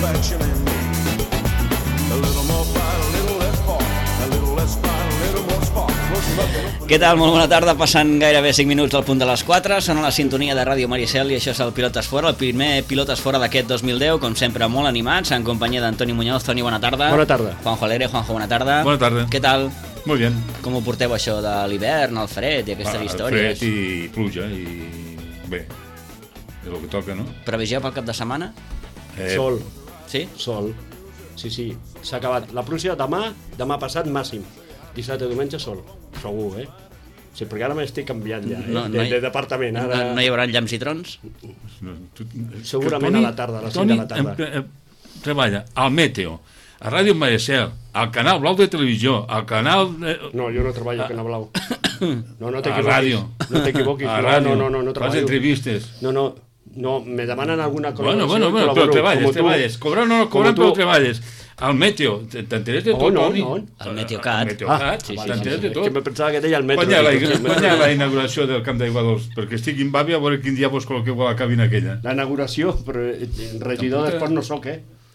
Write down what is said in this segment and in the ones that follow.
satisfaction in me. A little more fight, a little less fought, a little less fight, a little more spark. Què tal? Molt bona tarda, passant gairebé 5 minuts del punt de les 4, sona la sintonia de Ràdio Maricel i això és el Pilotes Fora, el primer Pilotes Fora d'aquest 2010, com sempre molt animats, en companyia d'Antoni Muñoz. Toni, bona tarda. Bona tarda. Juanjo Alegre, Juanjo, bona tarda. Bona tarda. Què tal? Molt bé. Com ho porteu això de l'hivern, el fred i aquestes històries? Fred i pluja i bé, és el que toca, no? Previsió pel cap de setmana? Sol. Sí? Sol. Sí, s'ha acabat. La pluja demà passat màxim. Dissabte i diumenge sol. Segur, Sí, perquè ara m'estic canviant ja, de departament. Ara... No hi haurà llamps i trons? Segurament a la tarda, a les 5 de la tarda. Treballa al Meteo, a Ràdio Maricel, al Canal Blau de Televisió, al Canal... No, jo no treballo al Canal Blau. No t'equivoquis. A ràdio. No t'equivoquis. A ràdio. No treballo. Fas entrevistes. No, me demanen alguna col·laboració. Bueno, però treballes. Cobrar no, però treballes. Al Meteo, t'enteres de tot, Toni? Al Meteocat. T'enteres de tot. Que me pensava que deia el Meteo. Quan hi ha la inauguració del Camp d'Aigua Dols? Perquè estic en Bàbia a veure quin dia vos col·loqueu a la cabina aquella. La inauguració, però regidor d'Esport no soc,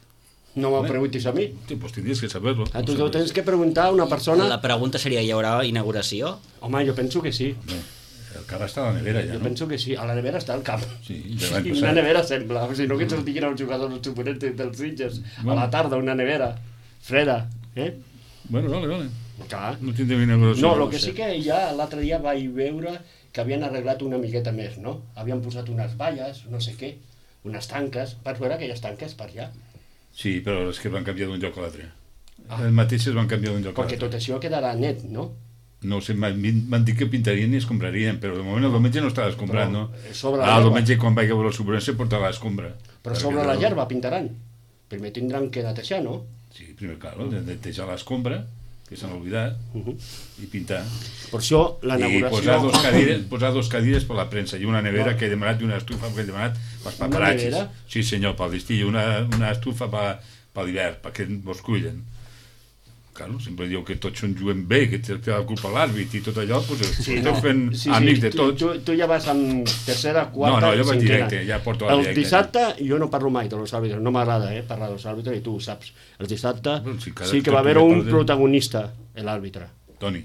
No me preguntis a mi. Pues tindries que saber-lo. Tu tens que preguntar a una persona... La pregunta seria, hi haurà inauguració? Home, jo penso que sí. El cara està a la nevera ja, Jo penso que sí. A la nevera està el camp. Sí, ja l'any passat. Una nevera sembla. O sigui, no que ens el diguin els jugadors dels suponents dels Sitges. A la tarda, una nevera. Freda. Bueno, vale. Clar. No tindrem inauguració. No, el que sí que ja l'altre dia vaig veure que havien arreglat una miqueta més, no? Havien posat unes valles, no sé què, unes tanques. Vas veure aquelles tanques per allà? Sí, però és que van canviar d'un lloc a l'altre. Els mateixos van canviar d'un lloc a l'altre. Perquè tot això quedarà net, no? No sé, m'han dit que pintarien i escombrarien, però de moment el diumenge no estava escombrat, no? El diumenge quan vaig veure l'assegurança portava l'escombra. Però sobre la llarba pintaran. Primer tindran que netejar, no? Sí, primer, claro, netejar l'escombra, que s'han oblidat, i pintar. Per això, la inauguració... I posar dos cadires per la premsa, i una nevera que he demanat, i una estufa que he demanat pels paparazzis. Una nevera? Sí, senyor, pel l'estiu, una estufa per l'hivern, perquè vos cullen. Claro, sempre diu que tots són juguen bé, que té la culpa l'àrbit i tot allò, doncs estem fent amics de tots. Tu ja vas amb tercera, quarta, no, jo vaig cinquena. directe, ja porto la directe. El dissabte jo no parlo mai de los àrbitres, no m'agrada parlar dels àrbitres i tu ho saps. El dissabte sí que va haver un protagonista, l'àrbitre. Toni.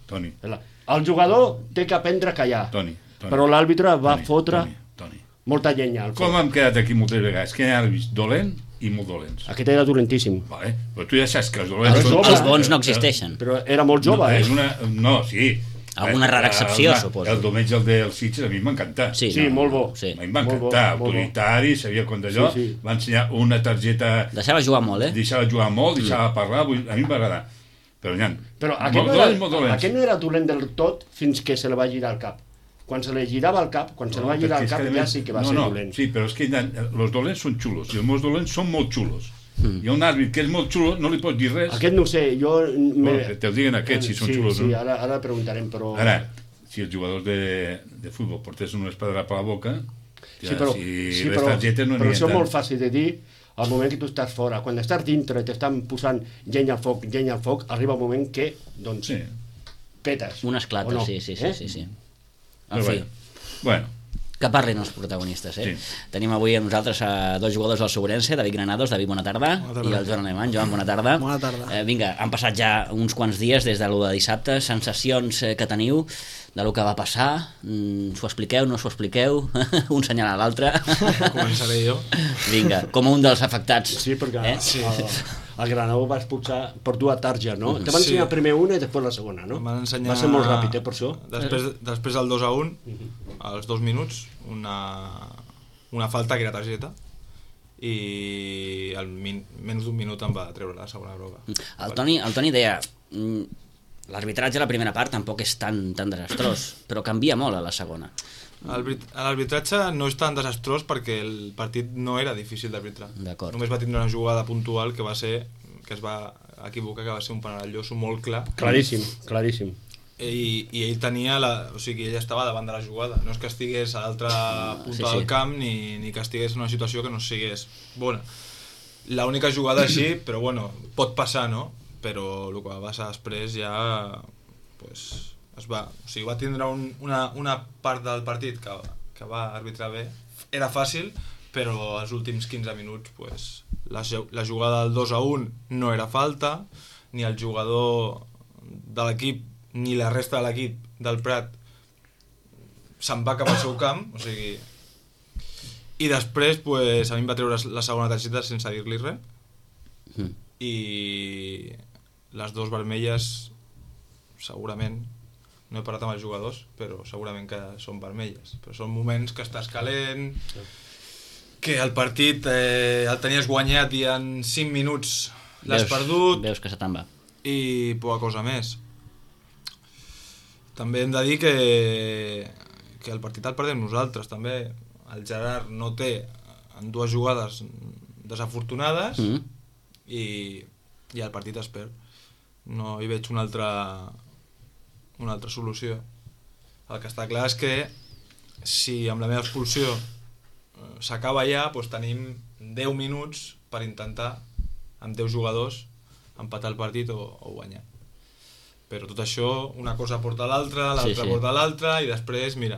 El jugador té que aprendre a callar, però l'àrbitre va fotre molta llenya. Com hem quedat aquí moltes vegades? Que hi ha àrbits dolent i molt dolents. Aquest era dolentíssim. Vale, però tu ja saps que els dolents... Els bons no existeixen. Però era molt jove, No, sí. Alguna rara excepció, suposo. El diumenge del Sitges a mi m'encantà. Sí, molt bo. A mi m'encantà, autoritari, sabia com d'allò, va ensenyar una targeta... Deixava jugar molt, Deixava jugar molt, deixava parlar, a mi m'agrada. Però n'hi ha... Però aquest no era dolent del tot fins que se li va girar el cap. Quan se li girava el cap, ja sí que va ser dolent. Sí, però és que els dolents són xulos, i els meus dolents són molt xulos. Hi ha un àrbit que és molt xulo, no li pots dir res. Aquest no ho sé, jo... Te ho diguen aquests, si són xulos. Sí, ara preguntarem, però... Ara, si els jugadors de futbol portessin una espadra per la boca, però les targetes no n'hi ha tant. Però això és molt fàcil de dir al moment que tu estàs fora. Quan estàs dintre i t'estan posant llenya al foc, arriba un moment que, doncs, petes. Un esclata, sí. En fi. Bueno. Que parlin els protagonistes, Sí. Tenim avui amb nosaltres a dos jugadors del Segurense, David Granados. David, bona tarda. I el Joan Alemany. Joan, bona tarda. Bona tarda. Vinga, han passat ja uns quants dies des de l'1 de dissabte. Sensacions que teniu de lo que va passar? S'ho expliqueu, no s'ho expliqueu? Un senyal a l'altre. Començaré jo. Vinga, com un dels afectats. Sí, perquè el Granado va expulsar per dues targes, no? Te van ensenyar primer una i després la segona, no? Va ser molt ràpid, per això. Després del 2-1, als 2 minuts, una falta que era targeta, i menys d'un minut em va treure la segona groga. El Toni deia... L'arbitratge a la primera part tampoc és tan desastrós, però canvia molt a la segona. L'arbitratge no és tan desastrós perquè el partit no era difícil d'arbitrar. Només va tindre una jugada puntual que es va equivocar, que va ser un penal al Lloso molt clar. Claríssim. I ell tenia ell estava davant de la jugada. No és que estigués a l'altra punta del camp ni que estigués en una situació que no sigués bona. L'única jugada així, però bueno, pot passar, no? Però el que va passar després ja va tindre una part del partit que va arbitrar bé. Era fàcil, però als últims 15 minuts pues, la jugada del 2-1 no era falta, ni el jugador de l'equip ni la resta de l'equip del Prat se'n va cap al seu camp, o sigui... I després pues, a mi em va treure la segona targeta sense dir-li res, i les dues vermelles segurament, no he parlat amb els jugadors, però segurament que són vermelles, però són moments que estàs calent, que el partit el tenies guanyat i en 5 minuts l'has perdut, veus que se te'n va i poca cosa més. També hem de dir que el partit el perdem nosaltres també. El Gerard no té en dues jugades desafortunades i el partit es perd. No hi veig una altra solució. El que està clar és que si amb la meva expulsió s'acaba ja, doncs tenim 10 minuts per intentar amb 10 jugadors empatar el partit o guanyar. Però tot això, una cosa porta a l'altra, l'altra porta a l'altra, i després, mira...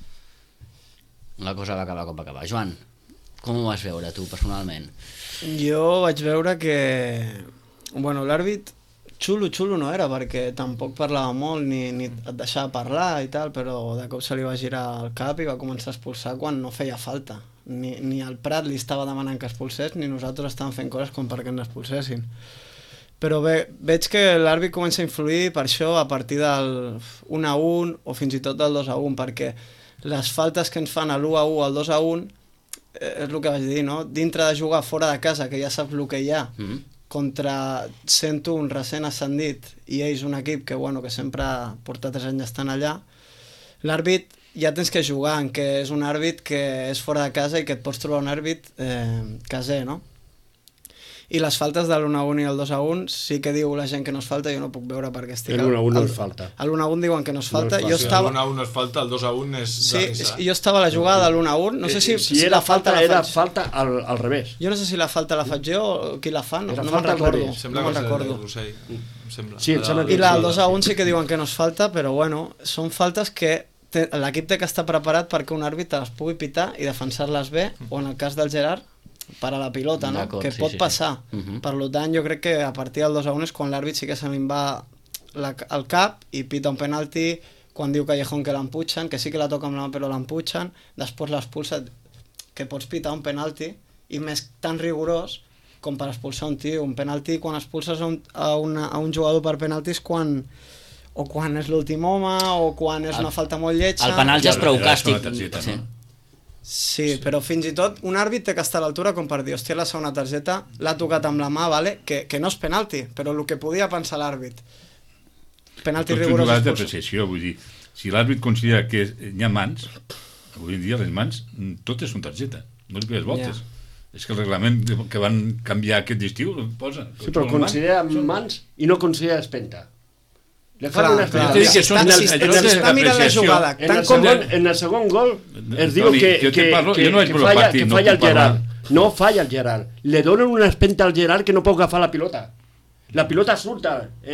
La cosa va acabar com va acabar. Joan, com ho vas veure tu, personalment? Jo vaig veure que... Bueno, l'àrbit xulo no era, perquè tampoc parlava molt, ni et deixava parlar i tal, però de cop se li va girar el cap i va començar a expulsar quan no feia falta. Ni el Prat li estava demanant que expulsés, ni nosaltres estàvem fent coses com perquè ens expulsessin. Però bé, veig que l'àrbit comença a influir per això a partir del 1-1 o fins i tot del 2-1, perquè les faltes que ens fan a l'1-1 o al 2-1 és el que vaig dir, no? Dintre de jugar fora de casa, que ja saps el que hi ha, contra 101 recent ascendit i ells un equip que, bueno, que sempre porta 3 anys estant allà, l'àrbit ja tens que jugar en que és un àrbit que és fora de casa i que et pots trobar un àrbit caser, no? I les faltes de l'1-1 i el 2-1 sí que diu la gent que no es falta, jo no puc veure perquè estic... L'1-1 no es falta. L'1-1 diuen que no es falta. No es falta. L'1-1 no es falta, el 2-1 és de risa. Jo estava a la jugada de l'1-1, no sé si era falta, era falta al revés. Jo no sé si la falta la faig jo o qui la fa, no me'n recordo. Sembla que és el Rossell. Sí, i la del 2-1 sí que diuen que no es falta, però bueno, són faltes que l'equip té que estar preparat perquè un àrbit les pugui pitar i defensar-les bé, o en el cas del Gerard, per a la pilota, no? Que pot passar. Per tant, jo crec que a partir del 2-1 és quan l'àrbit sí que se li va el cap i pita un penalti quan diu Callejón que l'emputxen, que sí que la toca amb la mà però l'emputxen, després l'expulsa, que pots pitar un penalti i més tan rigorós com per expulsar un tio. Un penalti, quan expulses a un jugador per penaltis, quan és l'últim home o quan és una falta molt lletja... El penal ja és prou càstig. Sí, però fins i tot un àrbit té que estar a l'altura com per dir, hòstia, la segona targeta l'ha tocat amb la mà, vale? Que no és penalti, però el que podia pensar l'àrbit. Penalti rigorós. Tot un d'apreciació, vull dir, si l'àrbit considera que hi ha mans, avui en dia les mans, totes són targeta, no li pegues voltes. És que el reglament que van canviar aquest estiu el posa. Sí, però considera mans i no considera espenta. Le fan una està mirant la jugada. En el segon gol es diu que falla el Gerard. No falla el Gerard. Le donen una espenta al Gerard que no pot agafar la pilota. La pilota surta,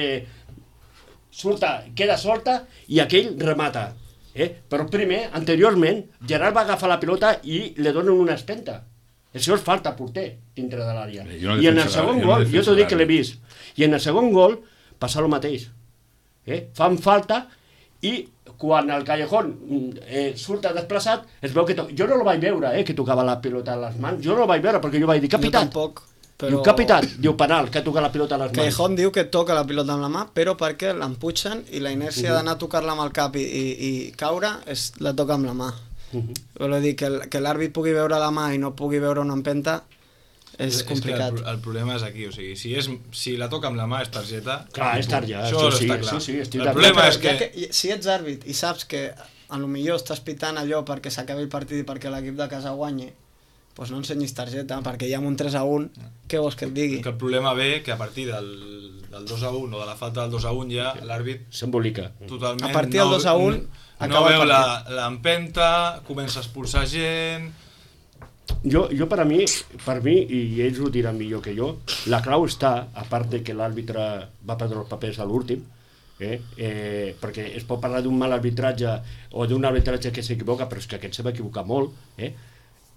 queda solta i aquell remata. Però primer, anteriorment, Gerard va agafar la pilota i le donen una espenta. Això és falta porter dintre de l'àrea. I en el segon gol, jo t'ho dic que l'he vist, i en el segon gol passa el mateix. Fan falta i quan el Callejón surt desplaçat es veu que jo no el vaig veure que tocava la pilota a les mans, jo no el vaig veure perquè jo vaig dir capitat, diu capitat, diu penal, que toca la pilota a les mans. Callejón diu que toca la pilota amb la mà però perquè l'emputxen i la inèrcia d'anar a tocar-la amb el cap i caure la toca amb la mà. Vol dir que l'àrbit pugui veure la mà i no pugui veure una empenta és complicat. El problema és aquí, o sigui, si la toca amb la mà és targeta... Clar, és targeta, això està clar. El problema és que... Si ets àrbit i saps que potser estàs pitant allò perquè s'acabi el partit i perquè l'equip de casa guanyi, doncs no ensenyis targeta, perquè ja amb un 3-1, què vols que et digui? Que el problema ve que a partir del 2-1 o de la falta del 2-1 ja l'àrbit s'embolica. Totalment a partir del 2-1 no veu l'empenta, comença a expulsar gent... Jo per mi, i ells ho diran millor que jo, la clau està, a part de que l'àrbitre va perdre els papers a l'últim, perquè es pot parlar d'un mal arbitratge o d'un arbitratge que s'equivoca, però és que aquest se va equivocar molt,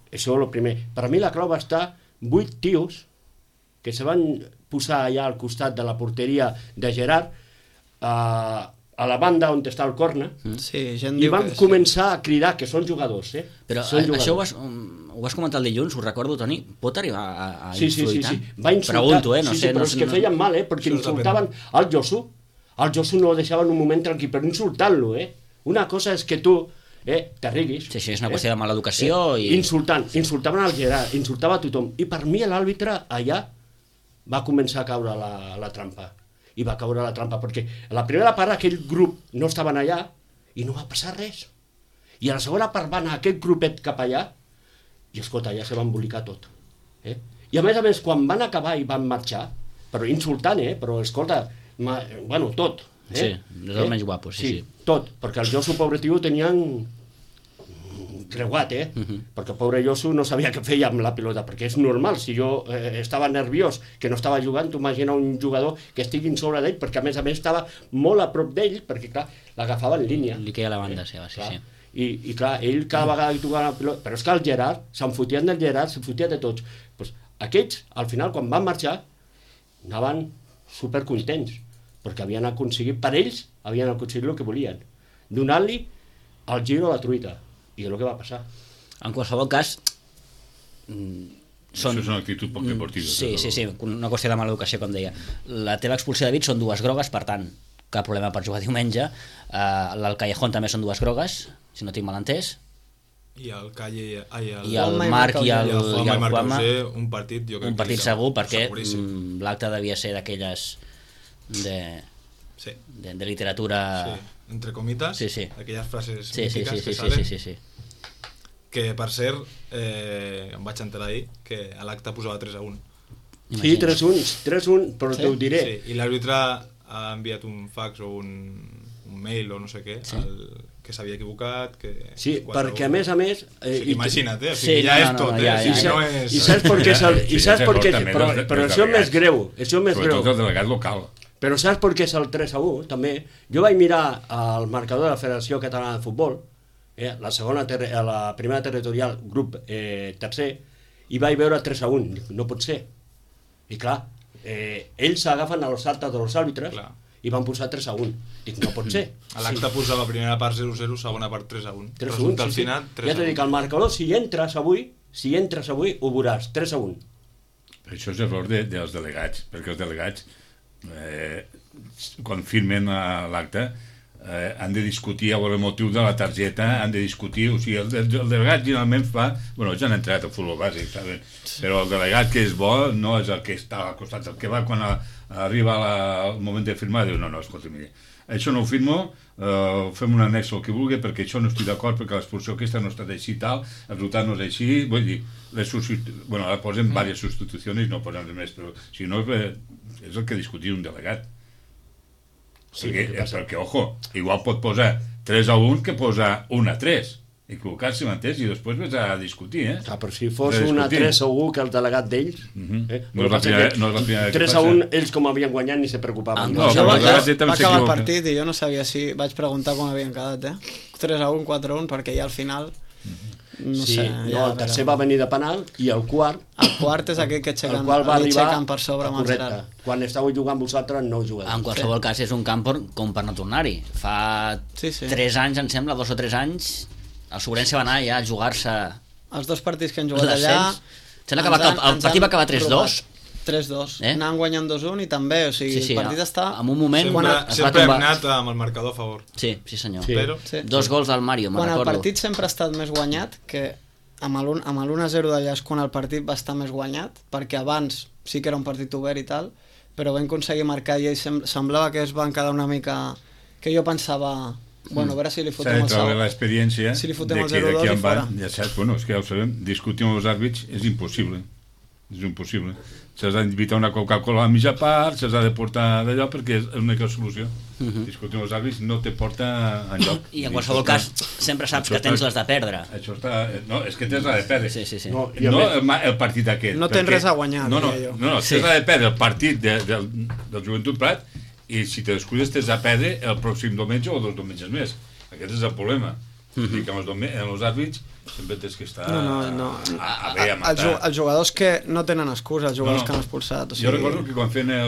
Això és el primer. Per a mi la clau va estar 8 tios que se van posar allà al costat de la porteria de Gerard, a la banda on està el corna, Sí, gent i diu van que sí. començar a cridar que són jugadors, Però Són jugadors. això ho vas comentar el dilluns, ho recordo, Toni, pot arribar a Sí, influir tant? va insultar, Pregunto, no sí, sé. però és que feien mal, perquè Això insultaven al Josu. Al Josu no el deixaven un moment tranquil, però insultant-lo, Una cosa és que tu te riguis. Sí, és una qüestió de mala educació i... Insultaven al Gerard, insultava a tothom. I per mi l'àrbitre allà va començar a caure la trampa. I va caure la trampa, perquè a la primera part aquell grup no estaven allà i no va passar res. I a la segona part va anar aquest grupet cap allà i, escolta, ja se va embolicar tot. I a més, quan van acabar i van marxar, però insultant, però escolta, bueno, tot. Sí, és el menys guapo, sí. Tot, perquè el Josu, pobre tio, tenien creuat, perquè pobre Josu no sabia què feia amb la pilota, perquè és normal, si jo estava nerviós, que no estava jugant, tu imagina un jugador que estigui sobre d'ell, perquè a més estava molt a prop d'ell, perquè clar, l'agafava en línia. Li queia la banda seva, sí. I clar, ell cada vegada que tocava la pilota, però és que el Gerard, se'n fotien del Gerard, se'n fotia de tots. Pues, aquests, al final, quan van marxar, anaven supercontents, perquè havien aconseguit, per ells, havien aconseguit el que volien, donant-li el giro a la truita. I és el que va passar. En qualsevol cas, Això és una actitud poc deportiva. Sí, una qüestió de mala educació, com deia. La teva expulsió de David són 2 grogues, per tant, cap problema per jugar diumenge. El Callejón també són 2 grogues, si no tinc mal entès. I el Calle... I el Marc i el Juanma, un partit, jo crec un partit segur, perquè seguríssim. l'acte devia ser d'aquelles Sí. de literatura... Sí, entre comites, Sí. aquelles frases Sí, mítiques que salen, sí. que per cert, em vaig enterar ahir que a l'acte posava 3-1. Sí, 3-1, però te ho diré. Sí, i l'àrbitre ha enviat un fax o un mail o no sé què, que s'havia equivocat, que... Sí, perquè a més... O sigui, imagina't, o sigui, Sí, ja no, és tot, ja, I saps per què però això és més greu, Sobretot el delegat local. Però saps per què és el 3-1, també? Jo vaig mirar el marcador de la Federació Catalana de Futbol, la primera territorial, grup tercer, i vaig veure 3-1. No pot ser. I clar, ells s'agafen a los altas de los àrbitres i van posar 3-1. Dic, no pot ser. A l'acte posava primera part 0-0, segona part 3-1. 3-1, Resulta al final 3-1. Ja t'he dit, el marcador, si entres avui, ho veuràs, 3-1. Això és error dels delegats, perquè els delegats, quan firmen l'acte, han de discutir el motiu de la targeta, han de discutir, o sigui, el delegat generalment fa, bueno, ja han entrat al futbol bàsic, saben? Però el delegat que és bo no és el que està al costat, el que va quan arriba el moment de firmar, diu, no, escolta, mira, això no ho firmo, fem un annex el que vulgui, perquè això no estic d'acord, perquè l'expulsió aquesta no ha estat així tal, el resultat no és així, vull dir, ara posen diverses substitucions i no posen res més, però si no és el que discutir un delegat. Sí, perquè, ojo, igual pot posar 3-1 que posar 1-3, equivocar-se mateix i després ves a discutir, Però si fos 1-3 segur que el delegat d'ells... No és la primera 3-1 ells com havien guanyat ni se preocupaven. No, Això però va també acabar el s'equivoca. partit i jo no sabia si... Vaig preguntar com havien quedat, 3-1, 4-1, perquè ja al final... No sé, el tercer va venir de penal i el quart... El quart és aquell que el qual va arribar per sobre amb el correcte. Gerard. Quan estàveu jugant amb vosaltres no jugueu. En qualsevol cas és un camp com per no tornar-hi. Fa 3 anys, em sembla, 2 o 3 anys, el Sobrense va anar ja a jugar-se... Els 2 partits que han jugat allà... Sembla que el partit va acabar 3-2. 3-2. Anaven guanyant 2-1 i també, o sigui, el partit està... En un moment... Sempre hem anat amb el marcador a favor. Sí, senyor. Però... 2 gols del Mario, me'n recordo. Quan el partit sempre ha estat més guanyat, que amb l'1-0 d'allà és quan el partit va estar més guanyat, perquè abans sí que era un partit obert i tal, però vam aconseguir marcar i semblava que es van quedar una mica... que jo pensava... Bueno, a veure si li fotem el segon. L'experiència si li fotem el 0-2 i fora. Ja saps, bueno, és que ja ho sabem, discutir amb els àrbits és impossible. És impossible. S'has d'invitar una Coca-Cola a mitja part, s'has de portar d'allò perquè és l'única solució. Discutir amb els àrbits no te porta enlloc. I en qualsevol cas sempre saps que tens les de perdre. Això està... No, és que tens la de perdre. Sí. No el partit aquest. No tens res a guanyar, diria jo. No, tens la de perdre el partit del Joventut Prat i si te descuides tens a perdre el pròxim diumenge o 2 diumenges més. Aquest és el problema. Dic, amb els àrbits sempre tens que estar No. a matar. Els jugadors que no tenen excusa, els jugadors que han expulsat. Jo recordo que quan feien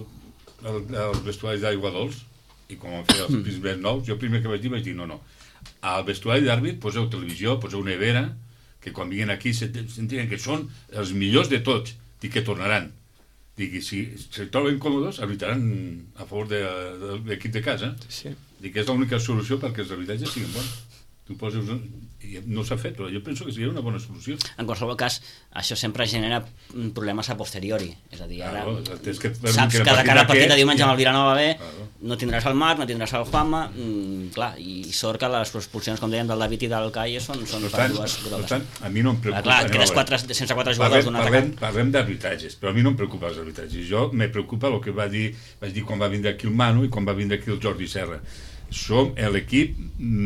els vestuaris d'Aigua Dols, i quan van fer els primers nous, jo primer que vaig dir, no. Al vestuari d'àrbit poseu televisió, poseu nevera, que quan vinguin aquí sentiran que són els millors de tots i que tornaran. Dic, si se troben còmodes, arbitraran a favor de l'equip de casa. Sí. Dic que és l'única solució perquè els arbitratges siguin bons. Tu poses... No s'ha fet, però jo penso que seria una bona solució. En qualsevol cas, això sempre genera problemes a posteriori. És a dir, ara saps que de cara al partit de diumenge amb el Vilanova B no tindràs el Marc, no tindràs el Juanma, clar, i sort que les expulsions, com dèiem, del David i del Calle són per dues grogues. Per tant, a mi no em preocupa... Clar, quedes sense 4 jugadors d'un atacant. Parlem d'arbitratges, però a mi no em preocupa els arbitratges. Jo me preocupa el que vaig dir quan va vindre aquí el Manu i quan va vindre aquí el Jordi Serra. Som l'equip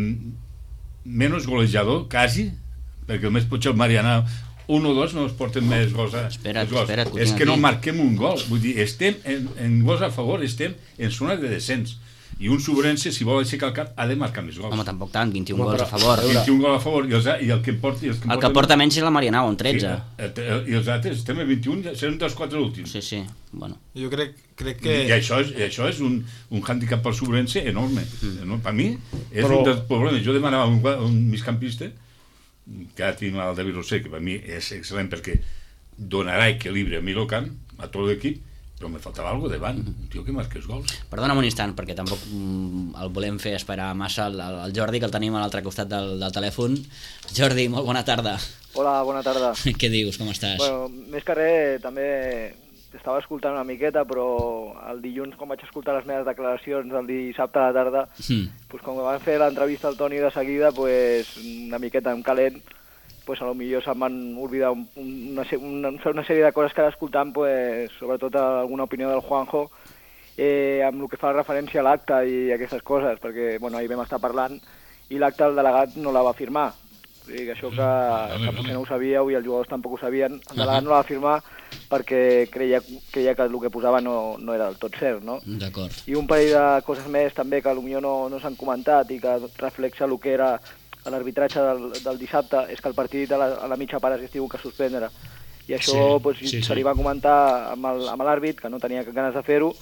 menys golejador, quasi, perquè només potser el Mariana 1 o 2 no es porten més gols. Espera't, és que no marquem un gol. Vull dir, estem en gols a favor, estem en zona de descens. I un Sobrense, si vol aixecar el cap, ha de marcar més gols. Home, tampoc tant, 21 gols a favor. 21 gols a favor, i el que porta... El que porta menys és la Marianao, un 13. Sí, i els altres, estem a 21, serem dels 4 últims. Sí, bueno. Jo crec que... I això és un hàndicap pel Sobrense enorme. Per mi és un dels problemes. Jo demanava un migcampista, que ara tenim el David Roser, que per mi és excel·lent perquè donarà equilibri a mi al camp, a tot l'equip, però me faltava alguna davant, un tio que marqués gols. Perdona'm un instant, perquè tampoc el volem fer esperar massa el Jordi, que el tenim a l'altre costat del telèfon. Jordi, molt bona tarda. Hola, bona tarda. Què dius, com estàs? Bueno, més que res, també estava escoltant una miqueta, però el dilluns, quan vaig escoltar les meves declaracions el dissabte a la tarda, pues, com que van fer l'entrevista al Toni de seguida, pues, una miqueta en calent, pues a lo millor se'm van oblidar una sèrie de coses que ara escoltant, pues, sobretot alguna opinió del Juanjo, amb el que fa referència a l'acte i aquestes coses, perquè bueno, ahir vam estar parlant i l'acte el delegat no la va firmar. O sigui, que això que potser no ho sabíeu i els jugadors tampoc ho sabien, el delegat no la va firmar perquè creia que el que posava no era del tot cert, no? D'acord. I un parell de coses més també que potser no s'han comentat i que reflexa el que era l'arbitratge del dissabte, és que el partit a la mitja part es diu que suspendre. I això se li va comentar amb l'àrbit, que no tenia ganes de fer-ho.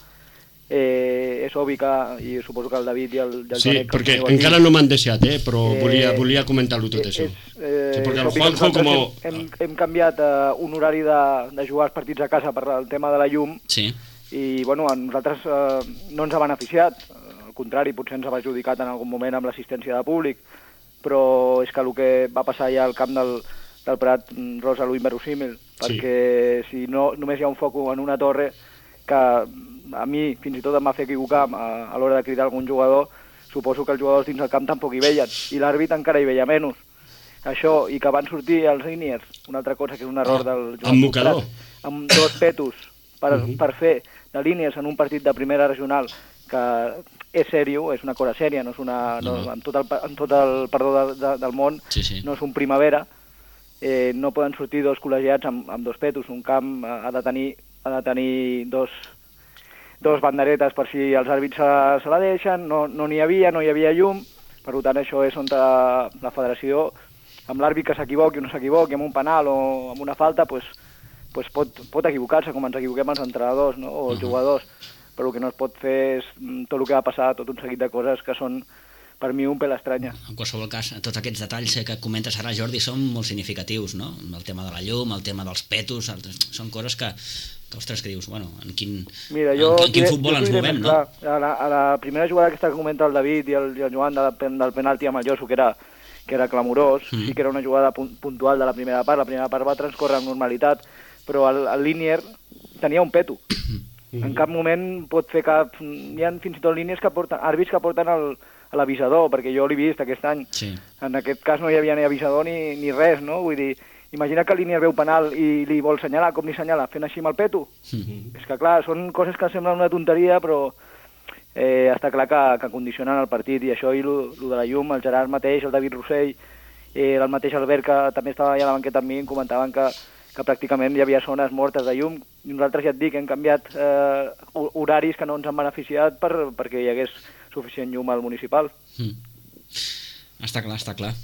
És obvi que, i suposo que el David i el sí, perquè encara no m'han deixat, però volia comentar-ho tot això. Perquè el Juanjo hem canviat un horari de jugar els partits a casa per el tema de la llum, i bueno, a nosaltres no ens ha beneficiat, al contrari, potser ens ha perjudicat en algun moment amb l'assistència de públic, però és que el que va passar ja al camp del Prat rosa lo inverosímil, perquè si no només hi ha un foc en una torre, que a mi fins i tot em va fer equivocar a l'hora de cridar algun jugador, suposo que els jugadors dins del camp tampoc hi veien, i l'àrbit encara hi veia menys. Això, i que van sortir els líniers, una altra cosa que és un error del jugador Prat, amb 2 petos per fer de línies en un partit de primera regional, que és sèrio, és una cosa sèria, no és amb tot el perdó del món, no és un primavera, no poden sortir 2 col·legiats amb 2 petos, un camp ha de tenir dos banderetes per si els àrbits se la deixen, no n'hi havia llum, per tant això és on la federació, amb l'àrbit que s'equivoqui o no s'equivoqui, amb un penal o amb una falta, pues pot equivocar-se, com ens equivoquem els entrenadors, no? O els jugadors, però el que no es pot fer és tot el que va passar, tot un seguit de coses que són, per mi, un pèl estranya. En qualsevol cas, tots aquests detalls que comentes ara, Jordi, són molt significatius, no? El tema de la llum, el tema dels petos, són coses que ostres, que dius, bueno, en quin futbol ens movem, no? A la primera jugada aquesta que comenta el David i el Joan del penalti amb el Josu, que era clamorós, sí que era una jugada puntual de la primera part va transcorrer amb normalitat, però el línier tenia un peto. En cap moment pot fer cap... Hi ha fins i tot línies àrbits que porten a l'avisador, perquè jo l'he vist aquest any. En aquest cas no hi havia ni avisador ni res, no? Vull dir, imagina que el línier veu penal i li vol senyalar, com li senyala, fent així amb el peto. És que clar, són coses que semblen una tonteria, però està clar que condicionen el partit, i això i el de la llum, el Gerard mateix, el David Rossell, el mateix Albert, que també estava allà a la banqueta amb mi, em comentaven que pràcticament hi havia zones mortes de llum. Nosaltres, ja et dic, hem canviat horaris que no ens han beneficiat perquè hi hagués suficient llum al municipal. Està clar, està clar.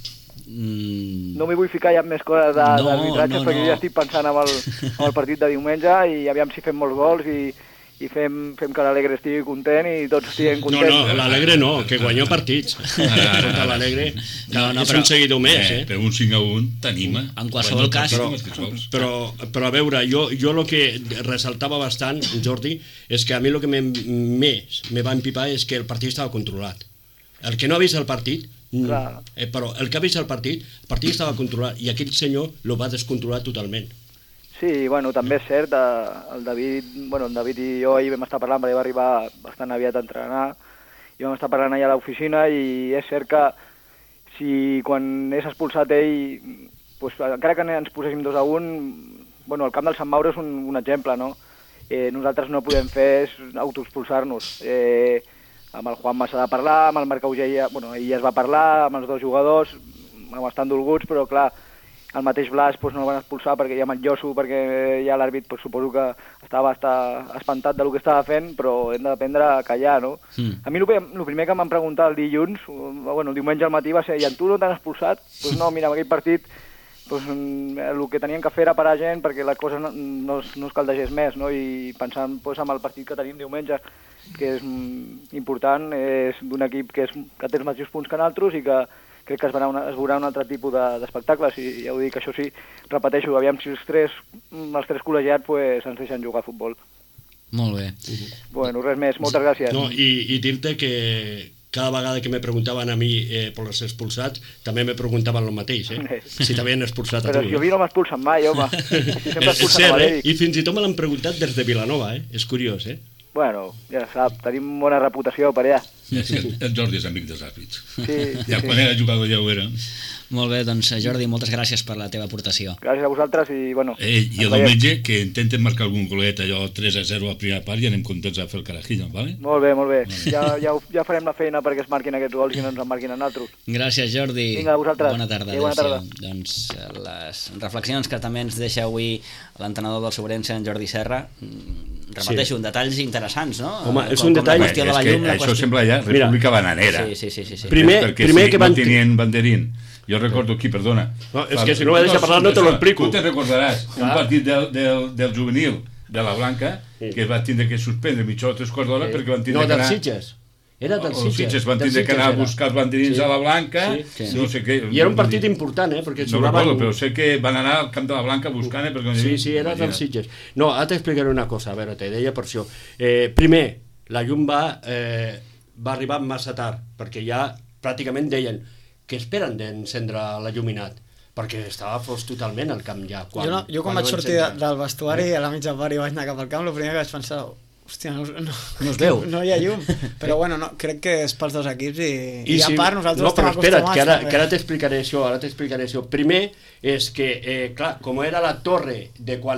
No m'hi vull ficar ja amb més coses d'arbitratges, perquè jo ja estic pensant en el partit de diumenge i aviam si fem molts gols i fem que l'Alegre estigui content i tots estiguem contents. No, l'Alegre no, que guanyó partits. Ara, l'Alegre és un seguidor més. Però un 5-1 t'anima. En qualsevol cas... Però a veure, jo el que ressaltava bastant, Jordi, és que a mi el que més me va empipar és que el partit estava controlat. El que no ha vist el partit, però el que ha vist el partit estava controlat i aquell senyor lo va descontrolar totalment. Sí, bueno, també és cert, el David i jo ahir vam estar parlant, perquè va arribar bastant aviat a entrenar, i vam estar parlant allà a l'oficina, i és cert que si quan és expulsat ell, pues, encara que ens poséssim 2-1, bueno, el camp del Sant Mauro és un exemple, no? Nosaltres no podem fer és autoexpulsar-nos. Amb el Juanma s'ha de parlar, amb el Marc Auger ja es va parlar, amb els dos jugadors, estan dolguts, però clar, el mateix Blas no el van expulsar perquè ja amb el Josu, perquè ja l'àrbit suposo que estava espantat del que estava fent, però hem d'aprendre a callar, no? A mi el primer que em van preguntar el dilluns, el diumenge al matí va ser, i en tu no t'han expulsat? Doncs no, mira, en aquell partit el que tenien que fer era parar gent perquè la cosa no es caldegés més, no? I pensant en el partit que tenim diumenge, que és important, és d'un equip que té els mateixos punts que nosaltres i que crec que es veurà un altre tipus d'espectacles, i ja ho dic, això sí, repeteixo, aviam si els tres col·legiats ens deixen jugar a futbol. Molt bé. Bueno, res més, moltes gràcies. No, i dir-te que cada vegada que me preguntaven a mi per els expulsats, també me preguntaven el mateix, si t'havien expulsat a tu. Però si a mi no m'expulsen mai, home. Si sempre expulsen a l'Eric. I fins i tot me l'han preguntat des de Vilanova, és curiós, Bueno, ja sap, tenim bona reputació per allà. És que el Jordi és amic dels àrbits. Sí. Ja quan era jugador ja ho era. Molt bé, doncs Jordi, moltes gràcies per la teva aportació. Gràcies a vosaltres i bueno... I el diumenge que intenten marcar algun golet, allò 3-0 a la primera part, i anem contents a fer el carajillo, vale? Molt bé. Ja farem la feina perquè es marquin aquests gols i no ens en marquin a nosaltres. Gràcies, Jordi. Vinga, a vosaltres. Bona tarda. Bona tarda. Doncs les reflexions que també ens deixa avui l'entrenador del Sobrense, en Jordi Serra, repeteixo, detalls interessants, no? Home, és un detall... És que això sembla ja república bananera. Sí. Primer que no tenien banderín. Jo recordo aquí, perdona. No, és que si no me deixa parlar no te lo explico. Tu te recordaràs un partit del juvenil de la Blanca que va tindre que suspendre mitja o 3 quarts d'hora perquè van tindre que anar... No, dels Sitges. Era dels Sitges. Els Sitges van tindre que anar a buscar els banderins a la Blanca, no sé què... I era un partit important, perquè no recordo, però sé que van anar al camp de la Blanca buscant... Sí, era dels Sitges. No, ara t'explicaré una cosa, a veure, te deia per això. Primer, la llum va arribar massa tard, perquè ja pràcticament deien que esperen d'encendre l'il·luminat, perquè estava fos totalment al camp ja. Jo quan vaig sortir del vestuari a la mitja part i vaig anar cap al camp, el primer que vaig pensar, hòstia, no es veu. No hi ha llum. Però bueno, crec que és pels dos equips i a part nosaltres estem acostumats. Que ara t'explicaré això. Primer és que, clar, com era la torre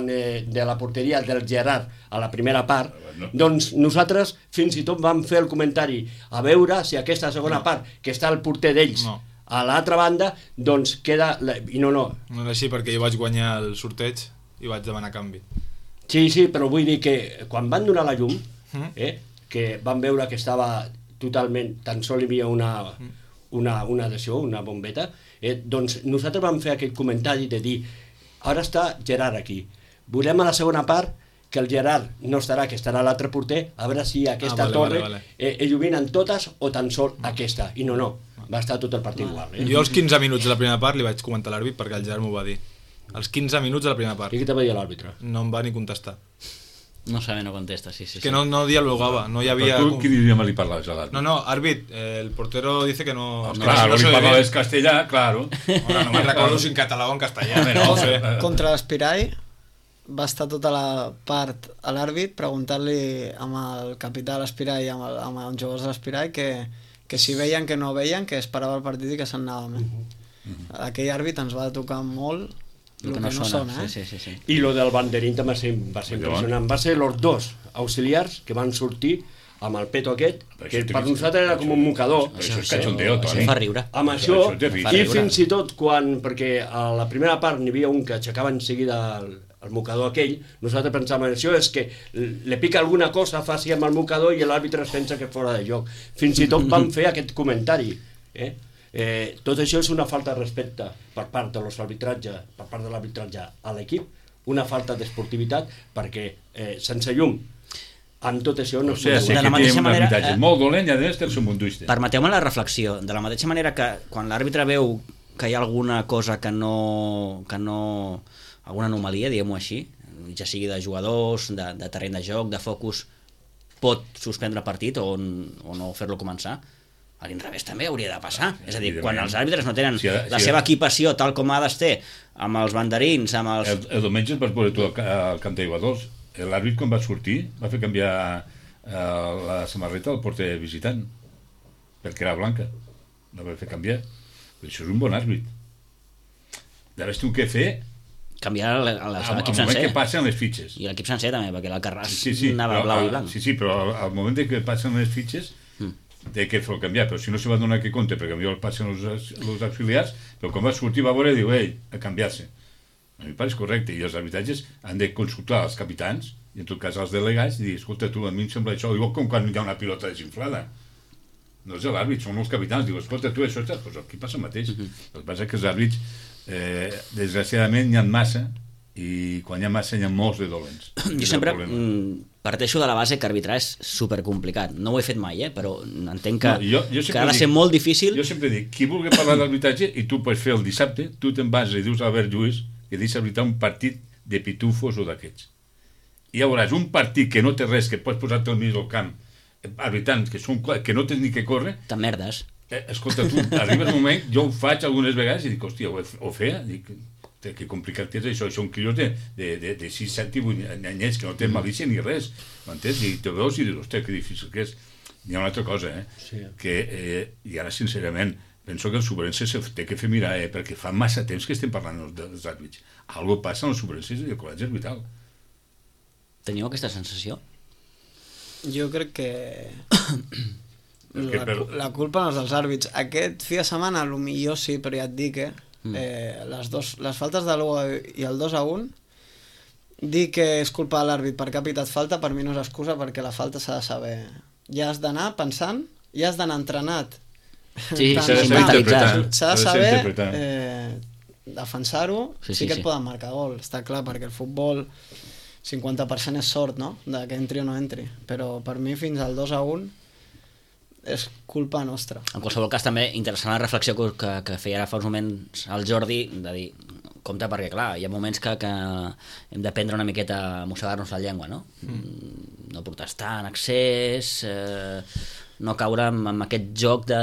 de la porteria del Gerard a la primera part, doncs nosaltres fins i tot vam fer el comentari a veure si aquesta segona part, que està el porter d'ells, a l'altra banda, doncs queda... I no. No és així, perquè jo vaig guanyar el sorteig i vaig demanar canvi. Sí, però vull dir que quan van donar la llum, que van veure que estava totalment, tan sol hi havia una adhesió, una bombeta, doncs nosaltres vam fer aquest comentari de dir, ara està Gerard aquí, volem a la segona part que el Gerard no estarà, que estarà l'altre porter, a veure si aquesta torre il·luminen totes o tan sol aquesta, i no, va estar tot el partit igual. Jo als 15 minuts de la primera part li vaig comentar a l'àrbit perquè el Gerard m'ho va dir. Als 15 minuts de la primera part. I què te va dir l'àrbitre? No em va ni contestar. No sabe, no contesta, sí. Que no dialogaba, no hi havia... Però tu quin idioma li parlaves a l'àrbit? No, àrbit, el portero dice que no... Claro, li parlaves castellà, claro. Ahora no me'n recordo si en català o en castellà. Contra l'Espirai va estar tota la part a l'àrbit preguntant-li amb el capità de l'Espirai i amb els jugadors de l'Espirai que si veien que no veien, que esperava el partit i que se'n anàvem. Aquell àrbit ens va tocar molt el que no sona. Sí. I lo del banderín també va ser impressionant. Va ser els dos auxiliars que van sortir amb el peto aquest, que per nosaltres era com un mocador. Això és cachondeo, Toni. Això fa riure. Amb això, i fins i tot quan, perquè a la primera part n'hi havia un que aixecava en seguida el mocador aquell, nosaltres pensàvem això és que le pica alguna cosa, faci amb el mocador i l'àrbitre es pensa que fora de joc. Fins i tot vam fer aquest comentari, Tot això és una falta de respecte per part de l'arbitratge a l'equip, una falta d'esportivitat, perquè sense llum amb tot això no... O sigui, que té un arbitratge molt dolent i a més té el seu munduista. Permeteu-me la reflexió. De la mateixa manera que quan l'àrbitre veu que hi ha alguna cosa que no alguna anomalia, diguem-ho així, ja sigui de jugadors, de terreny de joc, de focus, pot suspendre el partit o no fer-lo començar, a l'inrevés també hauria de passar. És a dir, quan els àrbitres no tenen la seva equipació tal com ha d'estar, amb els banderins, amb els... El diumenge es vas veure tu al camp d'aiguadors. L'àrbit, quan va sortir, va fer canviar la samarreta del porter visitant, perquè era blanca. La va fer canviar. Això és un bon àrbit. Llavors tu què fer? Canviar l'equip sencer. Al moment que passen les fitxes. I l'equip sencer també, perquè l'Alcarràs anava blau i blanc. Sí, però al moment que passen les fitxes té que fer-ho canviar, però si no se va donar que compte, perquè millor passen els auxiliars, però quan va sortir va veure i diu, a canviar-se. A mi pareix correcte, i els arbitratges han de consultar els capitans, i en tot cas els delegats, i dir, escolta, tu, a mi em sembla això, igual com quan hi ha una pilota desinflada. No és l'àrbit, són els capitans, diu, escolta, tu, això està... Doncs aquí passa el mateix. El que passa és que els àrbits, desgraciadament, n'hi ha massa, i quan hi ha massa, n'hi ha molts de dolents. Jo sempre parteixo de la base que arbitrar és supercomplicat. No ho he fet mai, però entenc que ha de ser molt difícil. Jo sempre dic, qui vulgui parlar d'arbitratge, i tu pots fer el dissabte, tu te'n vas i dius a Albert Lluís que deixa arbitrar un partit de pitufos o d'aquests. I ja veuràs, un partit que no té res, que pots posar-te al mig del camp, arbitrant, que no tens ni que córrer... Te merdes. Escolta, tu, arriba el moment, jo ho faig algunes vegades i dic, hòstia, ho feia? Dic, que complicat que és això, són crios de 6, 7 i 8 anyets que no tenen malícia ni res, m'entens? I te veus i dius, hòstia, que difícil que és. Hi ha una altra cosa, sí. Que, i ara sincerament, penso que el Sobrense se té que fer mirar, perquè fa massa temps que estem parlant dels àrbits. Algo passa en el Sobrense i el col·legi arbitral. Teniu aquesta sensació? Jo crec que la culpa no és dels àrbits. Aquest fi de setmana potser sí, però ja et dic les faltes de l'1 i el 2-1, dir que és culpa de l'àrbit perquè ha pitat falta per mi no és excusa, perquè la falta s'ha de saber. Ja has d'anar pensant, ja has d'anar entrenat. Sí, s'ha de mentalitzar. S'ha de saber defensar-ho. Sí que et poden marcar gol, està clar, perquè el futbol 50% és sort, no?, de que entri o no entri, però per mi fins al 2-1 és culpa nostra. En qualsevol cas, també interessant la reflexió que feia ara fa uns moments el Jordi, de dir, compte, perquè clar, hi ha moments que hem d'aprendre una miqueta a mossegar-nos la llengua, no? No protestar en excés, no caure en aquest joc de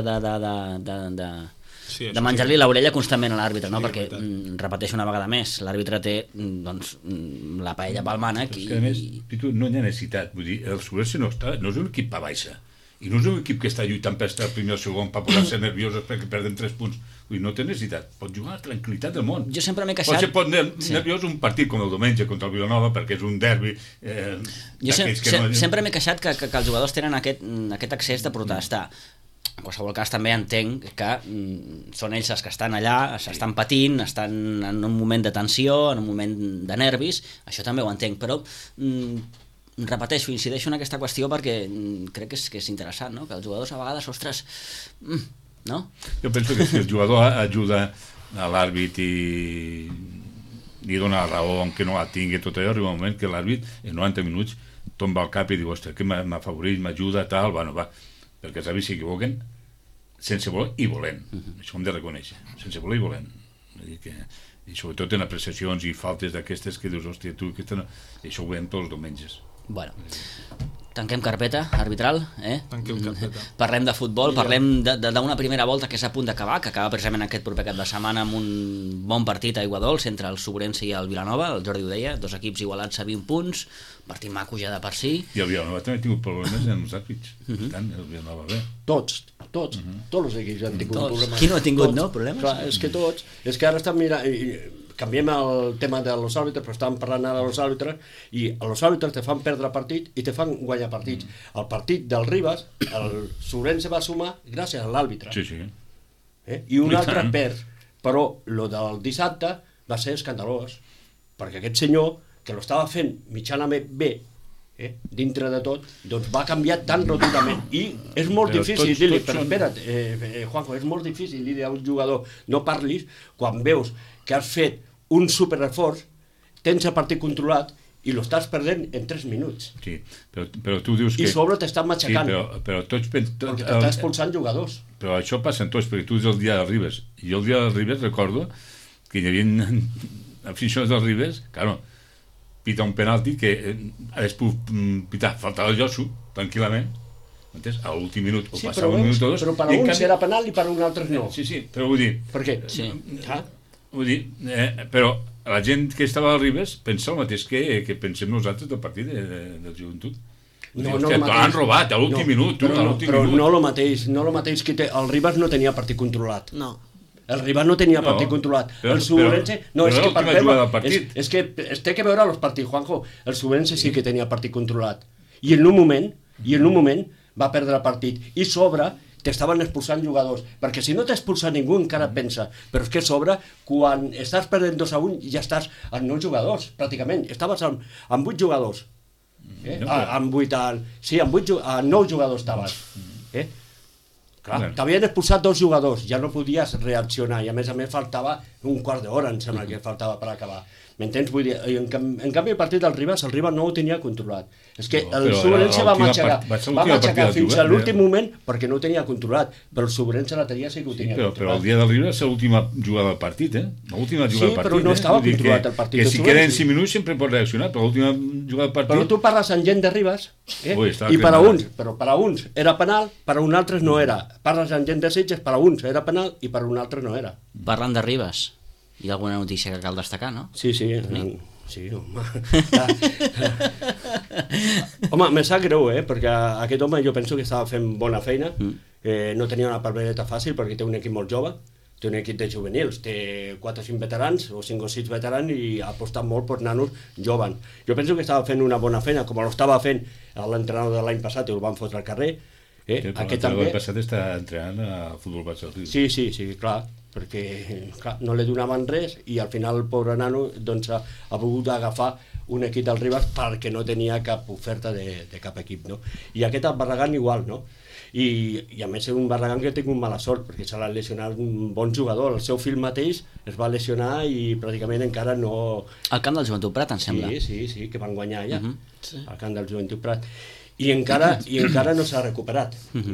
menjar-li l'orella constantment a l'àrbitre, no? Perquè, repeteixo una vegada més, l'àrbitre té doncs, la paella pel mànec i... A més, Pitu, no hi ha necessitat, vull dir, el Sobrense no és un equip a baixa, i no és un equip que està lluitant per estar el primer o segon per posar-se nerviosos perquè perden 3 punts. Vull dir, no té necessitat. Pot jugar a la tranquil·litat del món. Jo sempre m'he queixat... Pot ser nerviós un partit com el diumenge contra el Vilanova perquè és un derbi... Jo sempre m'he queixat que els jugadors tenen aquest accés de protestar. En qualsevol cas també entenc que són ells els que estan allà, s'estan patint, estan en un moment de tensió, en un moment de nervis, això també ho entenc, però... repeteixo, incideixo en aquesta qüestió perquè crec que és interessant, no? Que els jugadors a vegades, ostres, no? Jo penso que si el jugador ajuda a l'àrbit i dona la raó aunque no la tingui, tot allò, arriba un moment que l'àrbit en 90 minuts tomba el cap i diu, ostres, que m'afavoreix, m'ajuda, tal, bueno, va, perquè els àrbits s'equivoquen sense voler i volent, això ho hem de reconèixer, sense voler i volent, i sobretot en apreciacions i faltes d'aquestes que dius, hòstia, tu, això ho veiem tots els diumenges. Bueno, tanquem carpeta arbitral, Tanquem carpeta. Parlem de futbol, parlem d'una primera volta que és a punt d'acabar, que acaba precisament aquest proper cap de setmana amb un bon partit a Aiguadols entre el Sobrense i el Vilanova. El Jordi ho deia, 2 equips igualats a 20 punts, partit maco ja de per si. I el Vilanova també ha tingut problemes en els àrbits. Tant, el Vilanova bé. Tots els equips han tingut problemes. Qui no ha tingut, no, problemes? Clar, és que tots, és que ara estan mirant... Canviem el tema de los àrbitres, però estàvem parlant ara de los àrbitres, i els àrbitres te fan perdre partit i te fan guanyar partits. El partit del Ribas, el Sobrense va sumar gràcies a l'àrbitre. Sí. I un altre perd. Però el del dissabte va ser escandalós, perquè aquest senyor, que l'estava fent mitjanament bé, dintre de tot, doncs va canviar tan rotundament. I és molt difícil dir-li, però espera't, Juanjo, és molt difícil dir a un jugador no parlis quan veus que has fet un superesforç, tens el partit controlat i lo estàs perdent en 3 minuts. Sí, però tu dius que... I sobre t'estan matxacant. Sí, però tots... Perquè t'està expulsant jugadors. Però això passa en tots, perquè tu dius el dia del Ribes. I jo el dia del Ribes recordo que hi havia aficionats del Ribes, claro, pita un penalti que hagués pogut pitar, faltava el Josu, tranquil·lament, entens? A l'últim minut, o passava un minut o dos... Però per a uns era penal i per a uns altres no. Sí, però vull dir... Per què? Sí. Vull dir, però la gent que estava al Ribes pensa el mateix que pensem nosaltres del partit del Joventut. No, han robat a l'últim minut. Però no el mateix que el Ribes no tenia partit controlat. No. El Ribas no tenia partit controlat. El Subrense... No, és que per veure... És que té que veure els partits, Juanjo. El Subrense sí que tenia partit controlat. I en un moment va perdre el partit. I sobre t'estaven expulsant jugadors. Perquè si no t'expulsa ningú encara pensa. Però és que sobre, quan estàs perdent 2-1, ja estàs amb 9 jugadors, pràcticament. Estaves amb 8 jugadors. Amb 9 jugadors estaves. Clar, t'havien expulsat 2 jugadors, ja no podies reaccionar i a més faltava un quart d'hora, em sembla que faltava per acabar. M'entens? Vull dir, en canvi el partit del Ribas, el Ribas no ho tenia controlat. És que el Subrense va matxacar fins a l'últim moment perquè no ho tenia controlat, però el Subrense la tenia sí que ho tenia controlat. Però el dia del Ribas és l'última jugada del partit, L'última jugada del partit. Sí, però no estava controlat el partit. Que si queden 5 minuts sempre pots reaccionar, però l'última jugada del partit... Però tu parles amb gent de Ribas, i per a uns era penal, per a uns altres no era. Parles amb gent de Sitges, per a uns era penal i per a un altre no era. Parlant de Ribas, hi ha alguna notícia que cal destacar, no? Sí, home. Home, me sap greu, perquè aquest home jo penso que estava fent bona feina, no tenia una papereta fàcil perquè té un equip molt jove, té un equip de juvenils, té 4 o 5 veterans, o 5 o 6 veterans, i ha apostat molt per nanos joves. Jo penso que estava fent una bona feina, com l'estava fent l'entrenador de l'any passat i el van fotre al carrer. L'any passat està entrenant a futbol base del Riu. Sí, clar, perquè no li donaven res i al final el pobre nano doncs, ha volgut agafar un equip del Ribas perquè no tenia cap oferta de cap equip, no? I aquest el Barragán igual, no? I a més és un Barragán que té un mala sort perquè se l'ha lesionat un bon jugador, el seu fill mateix es va lesionar i pràcticament encara no... Al camp del Joventut Prat, em sembla. Sí, que van guanyar allà, al camp del Joventut Prat. I encara no s'ha recuperat.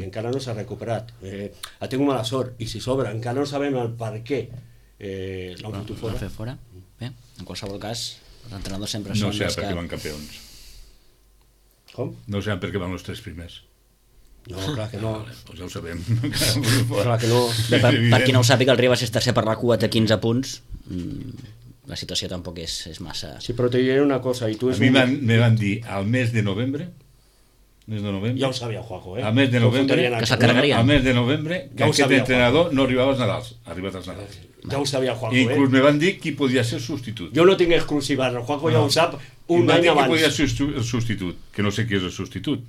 Ha tingut mala sort i si sobre encara no sabem el per què l'han fotut fora. Bé, en qualsevol cas l'entrenador sempre no són sé per què van campions. Com? No sé per què van els 3 primers. No, clar que no. Doncs ja ho sabem. Clar que no. Per qui no ho sàpiga, el Ribas és tercer per la cua, té 15 punts. La situació tampoc és massa... Sí, però te diré una cosa. I tu a mi me van dir al mes de novembre, ja ho sabia, Juanjo, al mes de novembre, que se'l carregarien. Al mes de novembre, que aquest entrenador no arribava als Nadals, arribat als Nadals. Ja ho sabia, Juanjo, inclús me van dir qui podia ser el substitut. Jo no tinc exclusiva, el Juanjo ja ho sap un any abans. Qui podia ser el substitut, que no sé qui és el substitut.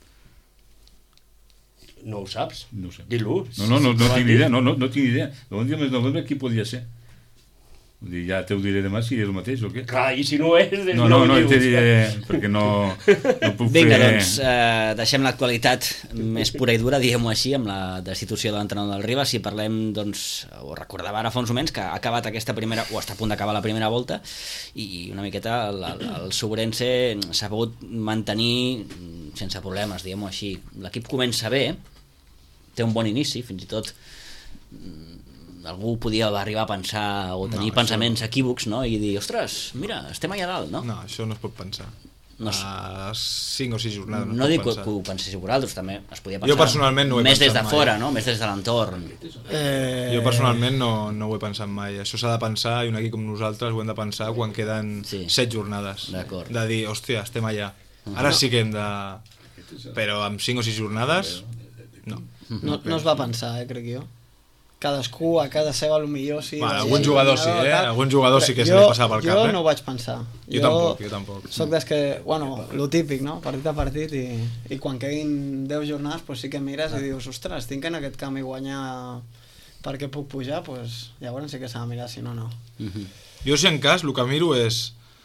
No ho saps? No ho sé. Di-lo. No tinc idea, no tinc idea. El dia de novembre qui podia ser? Ja te ho diré demà si és el mateix o què. Clar, i si no és... No te diré, perquè no puc Vinga, doncs, deixem l'actualitat més pura i dura, diguem-ho així, amb la destitució de l'entrenador del Ribas, i parlem, doncs, ho recordava ara fa uns moments, que ha acabat aquesta primera, o està a punt d'acabar la primera volta, i una miqueta el Subrense s'ha pogut mantenir sense problemes, diguem-ho així. L'equip comença bé, té un bon inici, fins i tot algú podia arribar a pensar o tenir pensaments equívocs, no? I dir, ostres, mira, estem allà dalt, no? No, això no es pot pensar. A 5 o 6 jornades no dic que ho penséssiu vosaltres, també es podia pensar. Jo personalment no ho he més pensat des de fora, no? Més des de l'entorn. Jo personalment no ho he pensat mai. Això s'ha de pensar, i un equip com nosaltres ho hem de pensar quan queden 7 jornades. De dir, hòstia, estem allà. Ara sí que hem de... Però amb 5 o 6 jornades, no. No es va pensar, crec jo. Cadascú a casa seva potser sí. Algun jugador sí, algun jugador sí que se li passava pel cap. Jo no ho vaig pensar. Jo tampoc. Soc des que, lo típic, no? Partit a partit, i quan quedin 10 jornades pues sí que mires i dius, ostres, tinc en aquest camp i guanyar perquè puc pujar, pues llavors sí que s'ha de mirar, si no, no. Jo, si en cas, el que miro és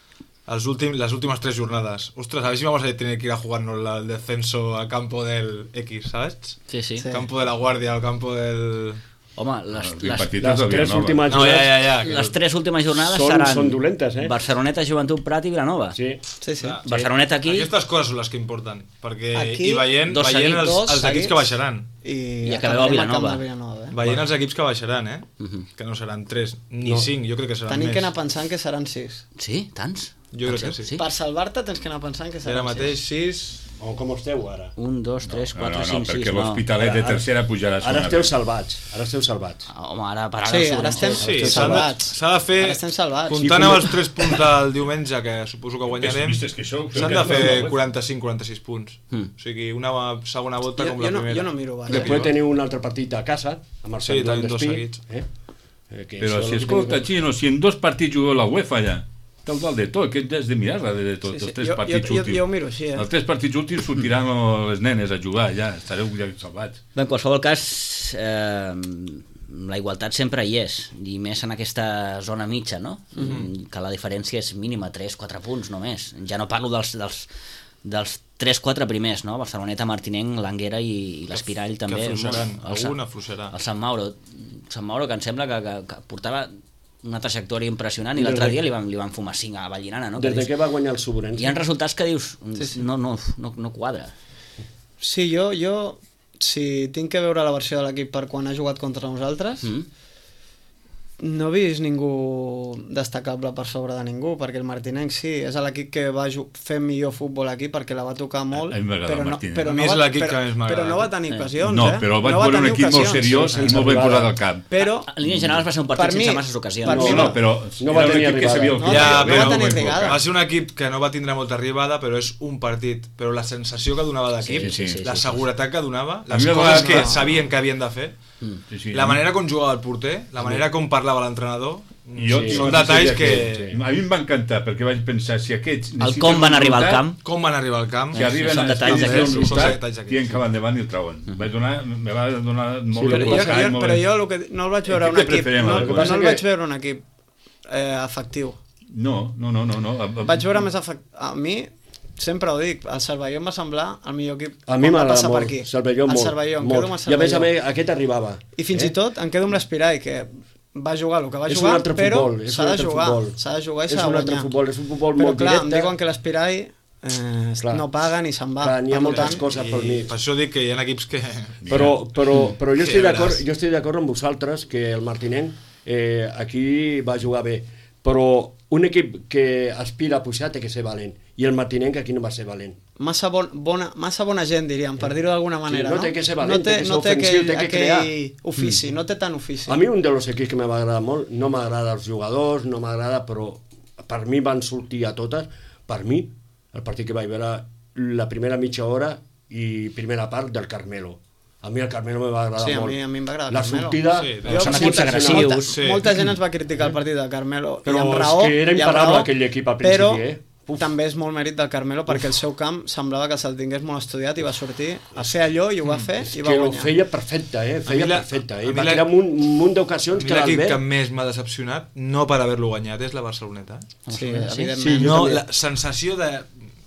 las últimas 3 jornadas. Ostras, a ver si vamos a tener que ir a jugarnos el descenso a campo del X, ¿sabes? Sí. Campo de la Guardia, al campo del... Home, les 3 últimes jornades... Les 3 últimes jornades són dolentes, Barceloneta, Joventut Prat i Vilanova. Sí. Barceloneta aquí... Aquestes coses són les que importen, perquè aquí, i veient els equips que baixaran. I acabeu a Vilanova. Veient els equips que baixaran, que no seran 3 ni 5, jo crec que seran més. Tenim que anar pensant que seran 6. Sí? Tants? Jo crec que sí. Per salvar-te tens que anar pensant que seran 6. Ara mateix 6... O com esteu ara? 1, 2, 3, 4, 5, 6... perquè l'Hospitalet de tercera pujarà a segona. Ara esteu salvats. Home, ara per ara... Sí, ara estem salvats. S'ha de fer, comptant amb els 3 punts del diumenge, que suposo que guanyarem, s'han de fer 45-46 punts. O sigui, una segona volta com la primera. Jo no miro, va. Després teniu un altre partit a casa, amb el Sant Joan d'Espí. Però si escolta, Xino, si en 2 partits jugueu la UEFA ja, tal de tot, que has de mirar de tot, els 3 partits últims. Jo ho miro així, Els 3 partits últims sortiran les nenes a jugar, ja, estareu ja salvats. Bé, en qualsevol cas, la igualtat sempre hi és, i més en aquesta zona mitja, no? Que la diferència és mínima, 3-4 punts només. Ja no parlo dels 3-4 primers, no? Barceloneta, Martinenc, l'Anguera i l'Espirall també. Que afluixaran, alguna afluixarà. El Sant Mauro, que em sembla que portava una trajectòria impressionant, i l'altre dia li van fumar 5 a Vallirana, no? Des que va guanyar el Suburense. Hi ha resultats que dius, no quadra. Sí, jo si tinc que veure la versió de l'equip per quan ha jugat contra nosaltres, no he vist ningú destacable per sobre de ningú, perquè el Martinenc sí, és l'equip que va fer millor futbol aquí perquè la va tocar molt, però no va tenir ocasions. No, però vaig veure un equip molt seriós i molt ben posat al camp. Però en línia general va ser un partit sense masses ocasions. No, però no va tenir arribada. Va ser un equip que no va tindre molta arribada, però és un partit. Però la sensació que donava d'equip, la seguretat que donava, les coses que sabien que havien de fer, la manera com jugava el porter, la manera com parlava l'entrenador, són detalls que... A mi em va encantar, perquè vaig pensar, si aquests... Com van arribar al camp, si arriben a resultat, tien que van endavant i el trauen. Me va donar molt de costat. Però jo no el vaig veure un equip, no el vaig veure un equip efectiu. No. Vaig veure més efectiu. A mi, sempre ho dic, el Cervelló em va semblar el millor equip. A mi m'agrada molt, Cervelló molt. I a més aquest arribava. I fins i tot em quedo amb l'Espirall, que va jugar el que va jugar, però s'ha de jugar i s'ha de guanyar. És un altre futbol molt directe. Però clar, em diuen que l'Espirall no paga ni se'n va. N'hi ha moltes coses pel mig. Per això dic que hi ha equips que... Però jo estic d'acord amb vosaltres que el Martinenc aquí va jugar bé, però un equip que aspira a pujar té que ser valent, i el Martinenc aquí no va ser valent. Massa bona gent, diríem, per dir-ho d'alguna manera. No té que ser valent, té que ser ofensiu, té que crear. Ofici, no té tant ofici. A mi un dels equips que m'agrada molt, no m'agrada els jugadors, no m'agrada, però per mi van sortir a totes, per mi, el partit que vaig veure la primera mitja hora i primera part del Carmelo. A mi el Carmelo me va agradar molt. Sí, a mi em va agradar la Carmelo. sortida... Són equips agressius. Molta gent ens va criticar el partit del Carmelo. Però és que era imparable aquell equip al principi, També és molt mèrit del Carmelo perquè el seu camp semblava que se'l tingués molt estudiat i va sortir a fer allò i ho va fer i va guanyar. Que ho feia perfecte, va crear un munt d'ocasions que l'Albert... L'equip que més m'ha decepcionat, no per haver-lo guanyat, és la Barceloneta. Sí, evidentment. No, la sensació de...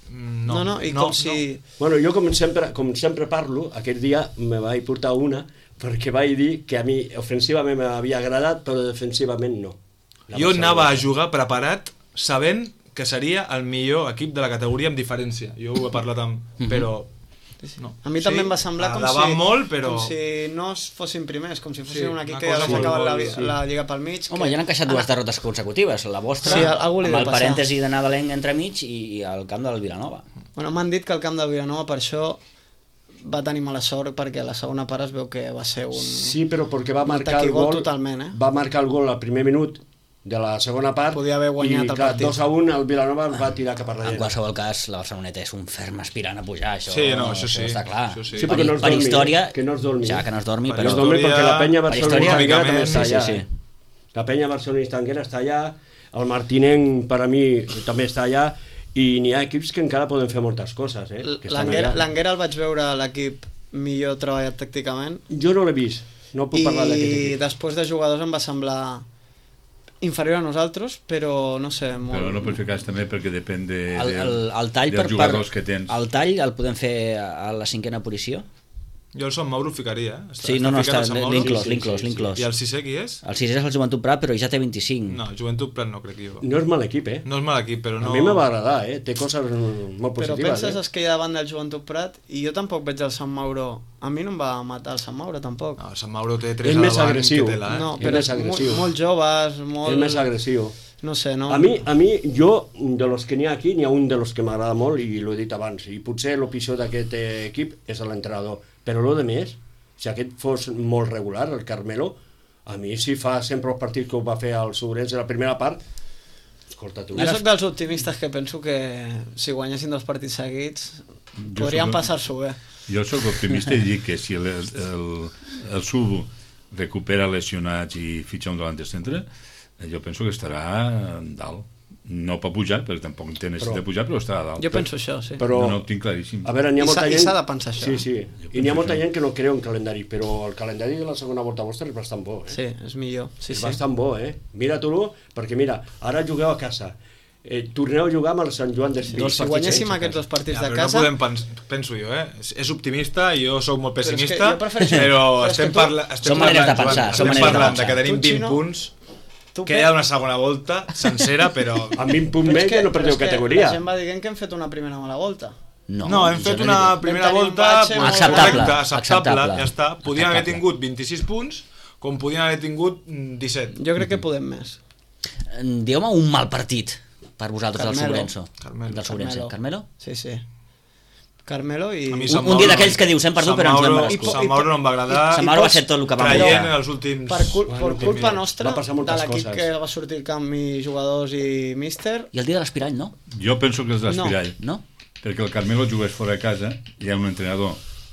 Bueno, jo com sempre parlo, aquell dia me vaig portar una perquè vaig dir que a mi ofensivament m'havia agradat, però defensivament no. Jo anava a jugar preparat sabent que seria el millor equip de la categoria amb diferència. Jo ho he parlat amb... però... No. A mi també em va semblar com si no fossin primers, com si fossin un equip que ja s'acaba la Lliga pel mig. Home, ja han encaixat 2 derrotes consecutives, la vostra, amb el parèntesi de nadalenc entremig i el camp del Vilanova. Bueno, m'han dit que el camp del Vilanova per això va tenir mala sort, perquè a la segona part es veu que va ser un... Sí, però perquè va marcar el gol totalment, va marcar el gol al primer minut de la segona part, podia haver guanyat el partit. 2-1 el Vilanova va tirar cap a darrere. En qualsevol cas, la Barceloneta és un ferm aspirant a pujar, això, això sí, està clar. Sí, per història, que no es dormi. Ja, que no es dormi, però... perquè la penya barcelonista també està allà. La penya barcelonista està allà, el Martinenc, per a mi, també està allà, i n'hi ha equips que encara poden fer moltes coses. L'Anguera el vaig veure l'equip millor treballat tàcticament. Jo no l'he vist, no puc parlar d'aquest equip. I després de jugadors em va semblar... inferior a nosaltres, però no sé, molt... Però no pots fer cas també perquè depèn El tall dels jugadors que tens. El tall el podem fer a la 5a posició? Jo el Sant Mauro ficaria, Sí, no, ficat el Sant Mauro? l'inclòs. I el 6è qui és? El 6è és el Joventut Prat, però ja té 25. No, Joventut Prat no crec jo. No és mal equip, No és mal equip, però no... A mi me va agradar, té coses molt Però positives. penses és que hi ha davant del Joventut Prat i jo tampoc veig el Sant Mauro. A mi no em va matar el Sant Mauro, tampoc. No, el Sant Mauro té 3 És a més davant agressiu. que tela, No, És però més agressiu. molt joves, molt... És més agressiu. No sé, no... A mi, jo, de los que n'hi ha aquí, n'hi ha un de los que m'agrada molt i l'he dit abans, i potser el pitjor d'aquest equip és l'entrenador, però el de més, si aquest fos molt regular, el Carmelo, a mi si fa sempre els partits que ho va fer al Sobrense a la primera part, escolta tu. Jo soc dels optimistes que penso que si guanyessin 2 partits seguits podrien passar-s'ho bé. Jo sóc optimista i dic que si el Sub recupera lesionats i fitxa un davant de centre, jo penso que estarà dalt. No per pujar, perquè tampoc té necessitat de pujar, però estarà dalt. Jo penso això, sí. Però, No ho tinc claríssim. a veure, n'hi ha molta gent... I s'ha de pensar això. Sí, i n'hi ha molta gent que no creu en calendari, però el calendari de la segona volta vostra és bastant bo, Sí, és millor. Sí, és sí. bastant bo, Mira-t'ho, perquè mira, ara jugueu a casa, torneu a jugar amb el Sant Joan d'Espí. Si guanyéssim aquests 2 partits Ja, de però casa... no podem penso jo, És optimista i jo sóc molt Però és que pessimista, jo prefereixo- però però és estem que tu- parlant... Són maneres de pensar, són maneres de parlant pensar. que tenim Tu, 20 Xino, punts, tu que hi ha una segona volta sencera, però... Amb 20 punts Però és més que no perdeu però és que categoria. La gent va dient que hem fet una primera mala volta. No, hem fet jo una no dic- primera Vam tenir un volta batxe molt Acceptable, acceptable, acceptable. ja està. Podien haver Acceptable. tingut 26 punts, com podien haver tingut 17. Jo crec que podem més. Digueu-me un mal partit per vosaltres del Carmelo. Sobrenso. Carmelo. Del Sobrense. Carmelo? Sí, sí. Carmelo i... A mi Un Sant dia Mauro d'aquells que dius, hem perdut, però ens l'hem merescut. Sant Mauro no em va agradar. Sant Mauro va ser tot el que va traient moure. els últims... Per culpa nostra, va passar de moltes l'equip coses. que va sortir al camp i jugadors i míster, I el dia de l'Espirall, no? Jo penso que és l'Espirall. No? Perquè el Carmelo jugués fora de casa, hi ha un entrenador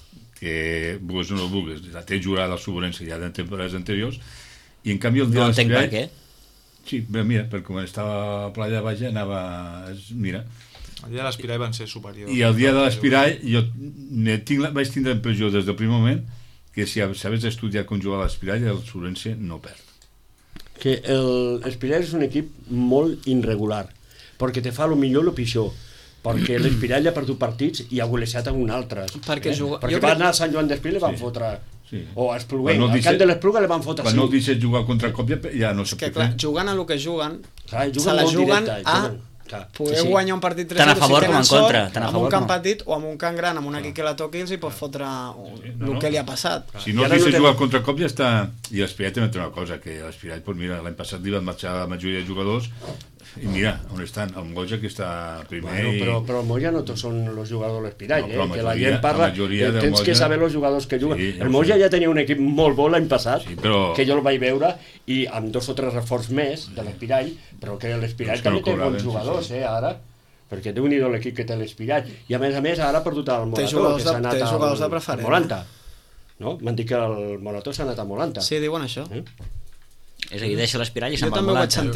que, vulguis o no vulguis, la té jurada al Sobrense ja de temporades anteriors, i en canvi el dia No de entenc per l'Espirall... què. Sí, bé, mira, perquè quan estava a Playa Baja anava... Mira, El dia de l'Espirall van ser superiors. i el dia de l'Espirall jo vaig tindre la impressió des del primer moment que si hagués estudiat com jugar a l'Espirall el Sobrense no perd. Que l'Espirall és un equip molt irregular, perquè te fa lo millor i lo pitjor. Perquè l'Espirall ha perdut partits i ha golejat un altre. Perquè juga- perquè jo va crec- anar a Sant Joan d'Espí i li van Sí. fotre... Sí. O a Espluguer, Quan no al dice- camp de l'Espluga li van fotre Quan no el 5. deixes jugar contra Còpia ja no sap que què clar, fer. jugant a lo que juguen, Clar, se juguen la molt juguen directe, a juguen. Clar. poder Sí. guanyar un partit 3-0 Tant a favor si com tenen en contra, sort, tant a amb favor un camp com a- petit o amb un camp gran, amb un equip que la toqui els hi pot fotre no, el que li ha passat. Si I no el ara no deixes té- jugar contra Còpia està... I l'Espirall també té una cosa, que l'Espirall, doncs mira, l'any passat li van marxar la majoria de jugadors i mira, on estan, el Moja que està primer Bueno, però el Moja no tots són els jugadors de l'Espirall, No, però la que la majoria- gent parla, la majoria del tens que Moja- saber els jugadors que juguen. Sí, ja el ho Moja sé. ja tenia un equip molt bo l'any passat, Sí, però- que jo el vaig veure, i amb 2 o 3 reforç més de l'Espirall, però que l'Espirall Els que no també té cobraven, bons sí, jugadors, sí. Ara, perquè déu-n'hi-do l'equip que té l'Espirall. I a més ara ha perdut el Morató, jugadors que s'ha de- anat té jugadors de al preferent. Molanta. No? M'han dit que el Morató s'ha anat a Molanta. Sí, diuen això. És a dir, deixa l'Espirall i Jo se'n va també ho vaig volant.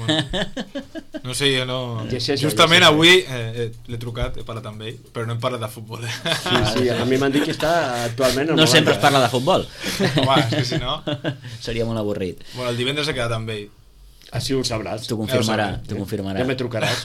sentir, No sé, jo no... Llegeixo, Justament llegeixo. avui l'he trucat, he parlat amb ell, però no hem parlat de futbol. Sí, a mi m'han dit que està actualment al No sempre es Molanta, parla de futbol. Home, és que si no... Seria molt avorrit. Bueno, el divendres he quedat amb ell. Així ho sabràs. T'ho confirmarà, t'ho confirmarà. Ja me trucaràs.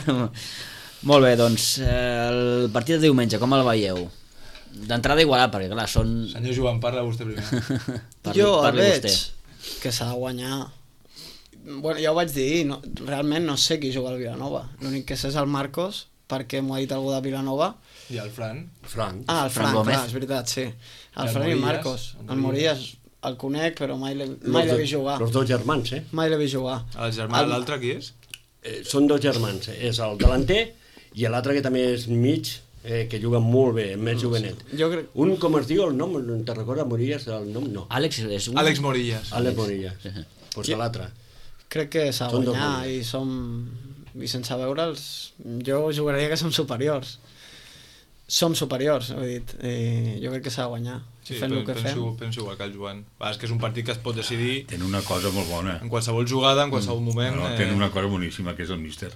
Molt bé, doncs el partit de diumenge, com el veieu? D'entrada igualat, perquè clar, són... Senyor Joan, parla vostè primer. Jo el parli veig vostè. que s'ha de guanyar. Bueno, ja ho vaig dir, no, realment no sé qui juga al Vilanova. L'únic que sé és el Marcos, perquè m'ho ha dit algú de Vilanova. I el Fran? Frank. Ah, el Fran Fran, Gómez. clar, és veritat, sí. I El el Fran i el Morillas, Marcos. el El Morillas el conec, però mai l'he vist jugar. Los dos germans, Mai l'he vist jugar. El germà de l'altre qui és? Són dos germans, és el delanter i l'altre que també és mig, que juga molt bé, més jovenet. Jo crec... Un, com es diu el nom, te'n recordes, Morillas, el nom? No. Àlex és un... Àlex Morillas. Àlex Morillas. Sí, sí. Pues l'altre. Crec que s'ha de Són dos guanyar Morillas. i i sense veure'ls jo jugaria que som superiors. Som superiors, he dit. I jo crec que s'ha de guanyar. Sí, Fent el que fem. penso igual que el Joan. Va, és que és un partit que es pot decidir Tenen una cosa molt bona. en qualsevol jugada, en qualsevol moment. No, tenen una cosa boníssima, que és el míster.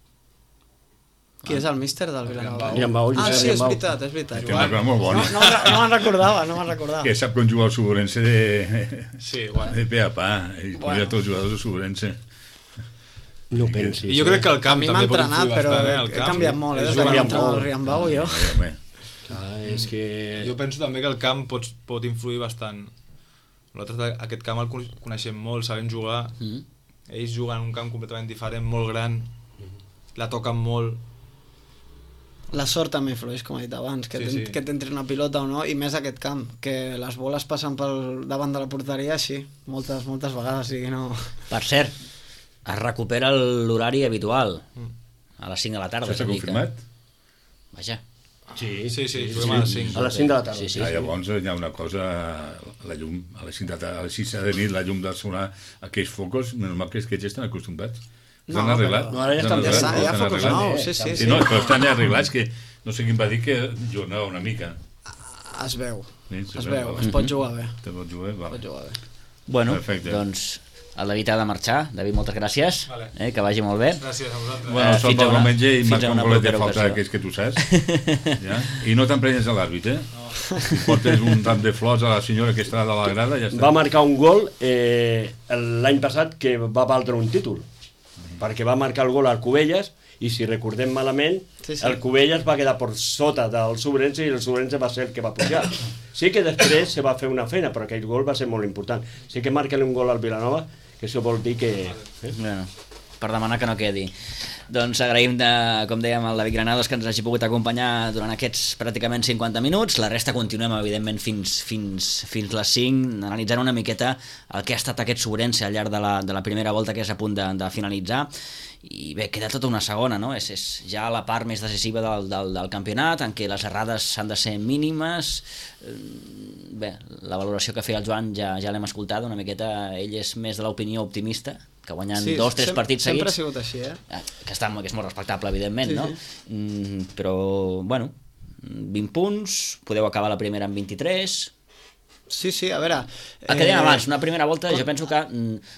Qui és el míster del Vilanova? Riambau, Ah, Josep sí, és Riambau. veritat, és veritat. Té una cosa molt bona. No me'n recordava, no me'n recordava. Que sap com jugar el Sobrense de Sí, bueno. pe a pa. I Bueno. bueno. Tots els jugadors del Sobrense. No pensis. I jo crec que el A camp mi m'ha també pot entrenat, influir però bastant, el he camp. canviat molt, És des de jugar que amb entrava molt. el Riambau jo. Home, És que... Jo penso també que el camp pot influir bastant. Nosaltres aquest camp el coneixem molt, sabem jugar. Ells juguen en un camp completament diferent, molt gran, la toquen molt. La sort també influeix, com he dit abans, que t'entri una pilota o no, i més aquest camp, que les boles passen pel davant de la porteria així, moltes vegades, o sigui, no... Per cert, es recupera l'horari habitual, a les 5 de la tarda. Això s'ha confirmat? Vaja. Sí, juguem a les 5. A les 5 de la tarda. Sí. Llavors hi ha una cosa, la llum, a les 5 de nit, la llum de sonar aquells focos, normal que ja estan acostumats. No, S'han arreglat. no, ara ja estan hi ha focus nous, sí. Sí, no, però estan ja arreglats, que no sé qui em va dir que jugava una mica. Es veu, Sí, es veu, es pot jugar bé. Te pot jugar? Es Vale. pot jugar bé. Bueno, Perfecte. doncs el David ha de marxar. David, moltes gràcies, Vale. que vagi molt bé. Gràcies a vosaltres. Bueno, sol fins a pel una- diumenge i fins a marca un una golet de propera falta ocasió. d'aquells que tu saps. Ja? I no t'emprenyes a l'àrbit, eh? Si portes un tant de flors a la senyora que està de la grada, ja està. Va marcar un gol l'any passat que va valdre un títol, perquè va marcar el gol al Cubelles, i si recordem malament, Sí. el Cubelles va quedar per sota del Sobrense i el Sobrense va ser el que va pujar. Sí que després se va fer una feina, però aquell gol va ser molt important. Sí que marca-li un gol al Vilanova, que això vol dir que... Bueno, per demanar que no quedi. Doncs agraïm, com dèiem, al David Granados que ens hagi pogut acompanyar durant aquests pràcticament 50 minuts. La resta continuem, evidentment, fins les 5, analitzant una miqueta el que ha estat aquest Sobrense al llarg de la primera volta, que és a punt de finalitzar. I bé, queda tota una segona, no? És ja la part més decisiva del campionat, en què les errades han de ser mínimes. Bé, la valoració que feia el Joan ja l'hem escoltat una miqueta. Ell és més de l'opinió optimista, que guanyant 2-3 partits seguits... Sempre ha sigut així, que és molt respectable, evidentment, no? Però, bueno, 20 punts, podeu acabar la primera amb 23... Sí, a veure... El que dèiem abans, una primera volta jo penso que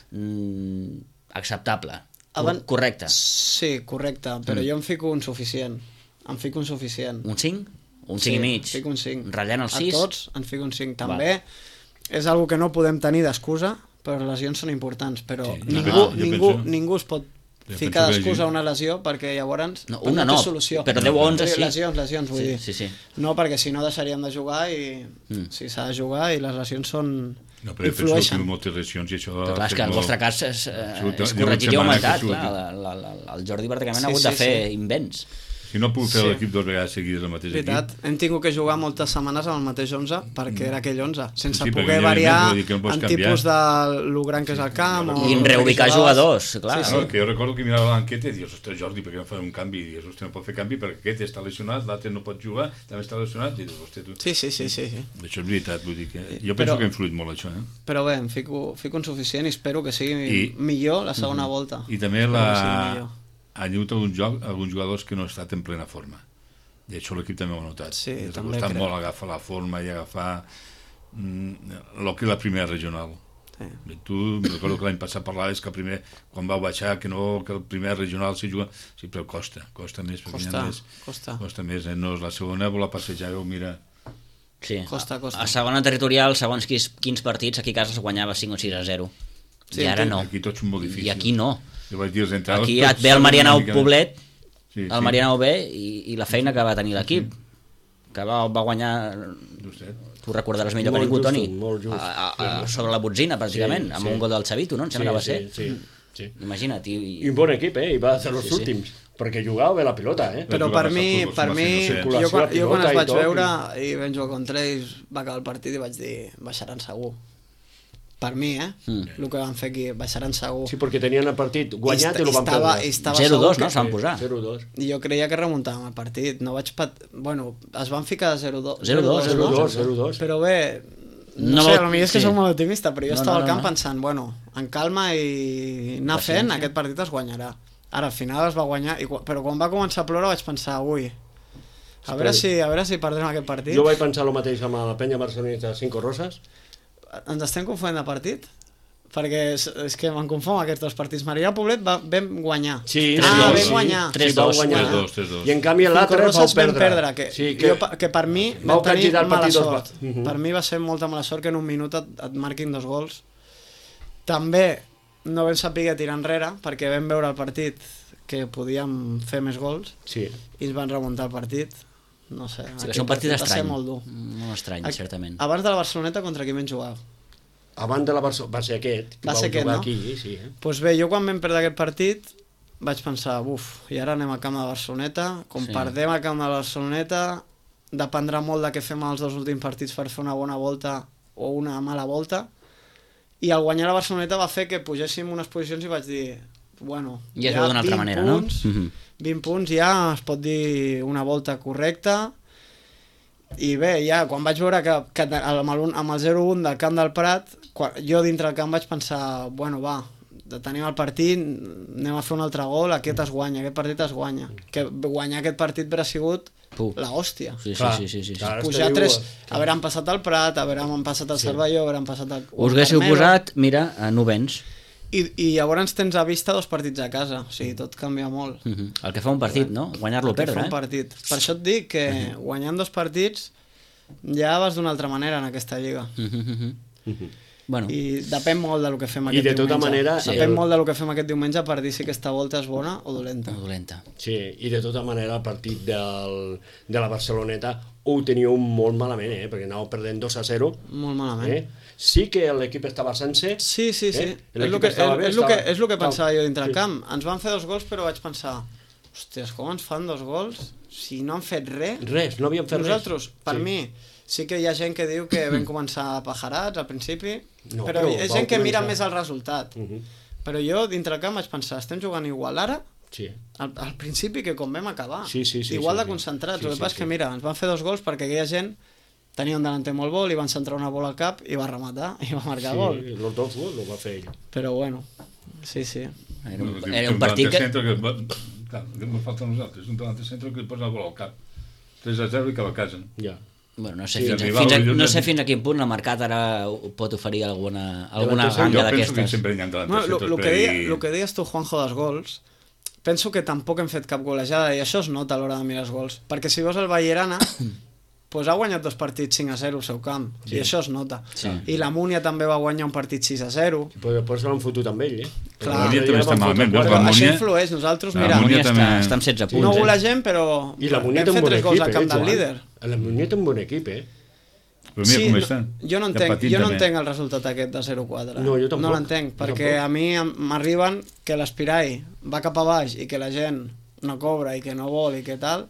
acceptable, correcte. Sí, correcte, però jo em fico un suficient. Em fico un suficient. Un 5? Un 5 i mig? Fico un 5. Ratllant el 6? A tots en fico un 5. També és algo que no podem tenir d'excusa, però les lesions són importants, però ningú es pot ficar d'excusa a una lesió, perquè llavors una no, té solució. però 10 o 11 sí. Lesions, vull dir. Sí. No, perquè si no deixaríem de jugar i si s'ha de jugar i les lesions són... No, però influeixen. Moltes lesions i això... Però clar, és que el vostre cas és corregit i augmentat, clar, el Jordi pràcticament ha hagut de fer invents. Si no puc fer l'equip 2 vegades seguides el mateix equip. Hem tingut que jugar moltes setmanes amb el mateix 11 perquè era aquell 11, sense poder variar en tipus de lo gran que és el camp. I reubicar jugadors, clar. Que jo recordo que mirava l'enqueta i dius, ostres, Jordi, per què no fa un canvi? I dius, ostres, no pot fer canvi perquè aquest està lesionat, l'altre no pot jugar, també està lesionat, i dius, ostres, tu... Sí. Això és veritat, vull dir que... Jo penso que ha influït molt això, eh? Però bé, em fico un suficient i espero que sigui millor la segona volta. I també ha hagut alguns jugadors que no han estat en plena forma, i això l'equip també ho ha notat. Sí, també crec. Molt agafar la forma i agafar el que és la primera regional. Tu, recordo que l'any passat parlaves que primer, quan vau baixar, que el primer regional se juga, sí, però costa més, costa més, no és la segona, vol passejar, mira... Sí, costa. A segona territorial, segons quins partits, aquí a casa es guanyava 5 o 6-0. I ara no. Aquí tots són molt difícils. I aquí no. Aquí et ve el Marianao Poblet, el Marianao B, i la feina que va tenir l'equip, que va guanyar, tu recordaràs millor que ningú, Toni, sobre la botzina, pràcticament, amb un gol del Xavito, no? Em sembla que va ser. Sí. Imagina't. I un bon equip, i va ser els últims, perquè jugava bé la pilota, Però per mi, jo quan els vaig veure i vam jugar contra ells, va acabar el partit i vaig dir, baixaran segur. Per mi, el que van fer aquí, baixaran segur. Sí, perquè tenien el partit guanyat i el van perdre. 0-2, no? S'han posat. 0-2. I jo creia que remuntàvem el partit. No vaig Bueno, es van ficar 0-2. 0-2. Però bé, no sé, potser és que soc molt optimista, però jo estava al camp pensant, bueno, en calma i anar fent, aquest partit es guanyarà. Ara, al final es va guanyar, però quan va començar a ploure vaig pensar, ui, a veure si perdrem aquest partit. Jo vaig pensar el mateix amb la penya barceloneta de Cinco Roses. Ens estem confonent de partit? Perquè és que me'n confon aquests dos partits. Marià Poblet vam guanyar. Sí, vam guanyar. 3-2. I en canvi l'altre vau perdre. Que per mi vam tenir mala sort. Per mi va ser molta mala sort que en un minut et marquin 2 gols. També no vam saber tirar enrere, perquè vam veure el partit que podíem fer més gols Sí. i ens van remuntar el partit. No sé, Sí, que és un partit va ser estrany. molt dur. Molt estrany, certament. Abans de la Barceloneta, contra qui vam jugar? Abans de la Barcelona, va ser aquest, que Va ser vau aquest, jugar no? aquí, sí. Doncs bé, jo quan vam perdre aquest partit vaig pensar, i ara anem al camp de Barceloneta, com Sí. perdem al camp de Barceloneta, dependrà molt de què fem els dos últims partits per fer una bona volta o una mala volta, i al guanyar la Barceloneta va fer que pugéssim unes posicions i vaig dir, bueno, Ja es veu d'una altra manera, no? punts, Mhm. 20 punts ja es pot dir una volta correcta, i bé, ja, quan vaig veure que amb el 0-1 del camp del Prat, jo dintre del camp vaig pensar, bueno, va, tenim el partit, anem a fer un altre gol, aquest partit es guanya. Que guanyar aquest partit hauria sigut la hòstia. Sí, Clar, sí, sí, sí, sí. clar. Ara Pujar esteu- 3, haurem passat el Prat, haurem passat el Cervelló, haurem passat el... Us haguéssiu posat, mira, a novens. I llavors tens a vista 2 partits a casa, o sigui, tot canvia molt. El que fa un partit, no? Guanyar-lo o El que fa perdre, un partit. Per això et dic que guanyant 2 partits ja vas d'una altra manera en aquesta lliga. Bueno, I depèn molt del que fem I aquest de tota diumenge. manera, Depèn molt del que fem aquest diumenge per dir si aquesta volta és bona o dolenta. dolenta. Sí, i de tota manera el partit de la Barceloneta ho teníeu molt malament, perquè anàveu perdent 2-0. Molt malament. Sí que l'equip estava sencer. Sí, sí, sí. L'equip estava bé, És el que pensava jo dintre el sí. camp. Ens van fer 2 gols, però vaig pensar, hòsties, com ens fan 2 gols si no han fet res? Res, no havíem fet Nosaltres, res. per mi, sí que hi ha gent que diu que vam començar pajarats al principi, No, però però hi ha vau gent que mira començar. més el resultat. Però jo, dintre el camp, vaig pensar, estem jugant igual ara Sí. al principi que com vam acabar. Sí, sí, sí, igual sí, de sí. concentrats. Sí, El que sí, passa és que, sí. mira, ens van fer 2 gols perquè aquella gent tenia un delanter molt bo, li van centrar una bola al cap i va rematar i va marcar gol. Sí, los dos gols ho va fer ell. Però bueno, sí, sí. Era un partit que... Clar, que ens falta a nosaltres, un delante centre que et posa la bola al cap. 3-0 i que la casa. Ja. Bueno, no sé, Sí, no sé fins a quin punt el mercat ara pot oferir alguna Delanter centre. ganga Jo penso que d'aquestes. sempre hi ha delante Bueno, centres el per que, ahí. el que deies tu, Juanjo, dels gols, penso que tampoc hem fet cap golejada i això es nota a l'hora de mirar els gols. Perquè si veus el Vallerana, pues ha guanyat 2 partits 5-0 al seu camp, i això es nota. Sí. I la Múnia també va guanyar un partit 6-0. Per això l'han fotut amb ell, Clar. La Múnia també està malament, veus? Però La això Múnia... influeix, nosaltres, La mira, Múnia Múnia també- està amb 16 punts. no golegem, però I la Múnia té hem un fet bon 3 gols equip, al camp del Joan. líder. La Múnia té un bon equip, Però mira com està. jo no Ja entenc, patint jo no també. entenc el resultat aquest de 0-4. No, jo tampoc. No l'entenc, Jo perquè tampoc. a mi m'arriben que l'Espirai va cap a baix i que la gent no cobra i que no vol i que tal,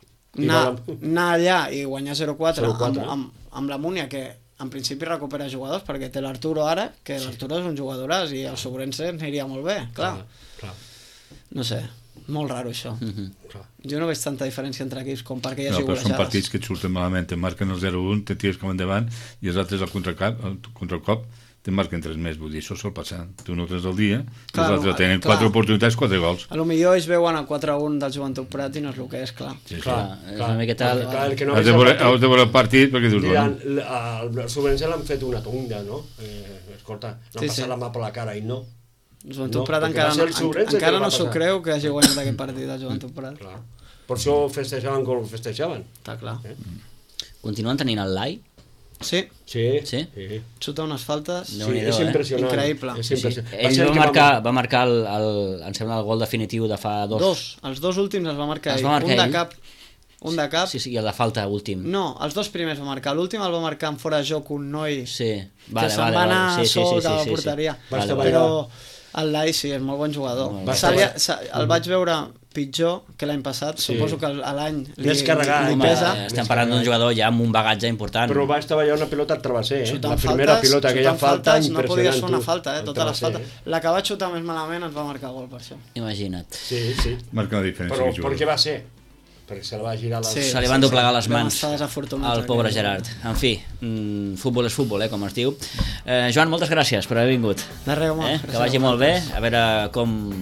I anar allà i guanyar 0-4 0-4. amb la Múnia, que en principi recupera jugadors, perquè té l'Arturo ara, que l'Arturo és un jugadoràs i el Sobrense aniria molt bé, clar. Clar. No sé, molt raro això. Clar. Jo no veig tanta diferència entre equips com perquè hi No, hagi però són golejades. partits que et surten malament, te marquen el 0-1, te tires com endavant i els altres al contracop te marquen 3 més, vull dir, això sol passar. Tu no 3 al dia, i Clar, els altres tenen clar. 4 oportunitats, 4 gols. A lo millor ells veuen el 4-1 del Joventut Prat i no és el que és, clar. Sí, sí. Clar, És una miqueta... Clar, el que no Has de veure el partit perquè dius, Diran, bueno, al Sobrense l'han fet una tonda, no? Escolta, no Sí, han passat sí. la mà per la cara i no. El Joventut No, Prat perquè encara, va ser el Sobrense que encara el va no s'ho passar. creu que hagi guanyat aquest partit el Joventut Prat. Clar. Per això festejaven com festejaven. Està clar. Continuen tenint el Lai? Sí, Sí, Sí? xuta unes faltes. Sí, Déu-n'hi-do, és impressionant. Increïble. És Sí, sí. impressionant. Ell ser el que va marcar em sembla, el gol definitiu de fa dos. Els 2 últims els va marcar Els ell. va marcar Un de ell? cap. Un de cap. Sí, sí, i el de falta últim. No, els 2 primers va marcar. L'últim el va marcar en fora de joc un noi Sí, que se'n va anar sol de la sí. porteria. Va estar Però el Lai sí, és molt bon jugador. Va estar El vaig veure pitjor que l'any passat. Sí. Suposo que a l'any Més carregat, li Home, pesa. estem parlant d'un jugador ja amb un bagatge important. Però va estavellar una pilota al travesser, Xutant La primera faltes, pilota, aquella xutant falta faltes, impressionant. no podies fer una tu, falta, al totes les travesser, faltes. La que va xutar més malament ens va marcar gol per això. Imagina't. Sí, sí. marca la diferència. Però que per juga. què va ser? Perquè se la va girar la... Sí. Se li van doblegar les Vam mans estar desafortunats al pobre aquell Gerard. En fi, futbol és futbol, com es diu. Joan, moltes gràcies per haver vingut. De res, home. Que vagi molt bé, a veure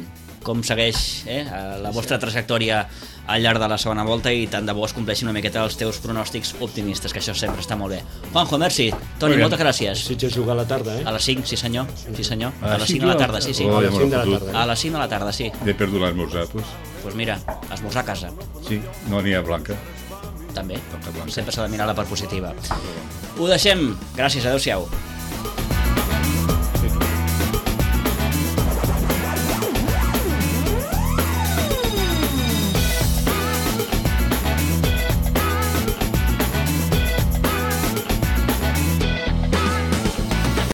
com segueix la vostra trajectòria al llarg de la segona volta i tant de bo es compleixin una miqueta els teus pronòstics optimistes, que això sempre està molt bé. Juanjo, merci. Toni, moltes gràcies. Si ets jugar a la tarda, A les 5, sí senyor. A A les 5 de la tarda, sí. Oh, ja A les me 5 de l'he la fotut. tarda. A les 5 de la tarda, sí. He perdut l'esmorzar, pues. Doncs mira, esmorzar a casa, Sí, no n'hi ha blanca. també. Blanca. Sempre s'ha de mirar la part positiva. Ho deixem. Gràcies, adeu-siau.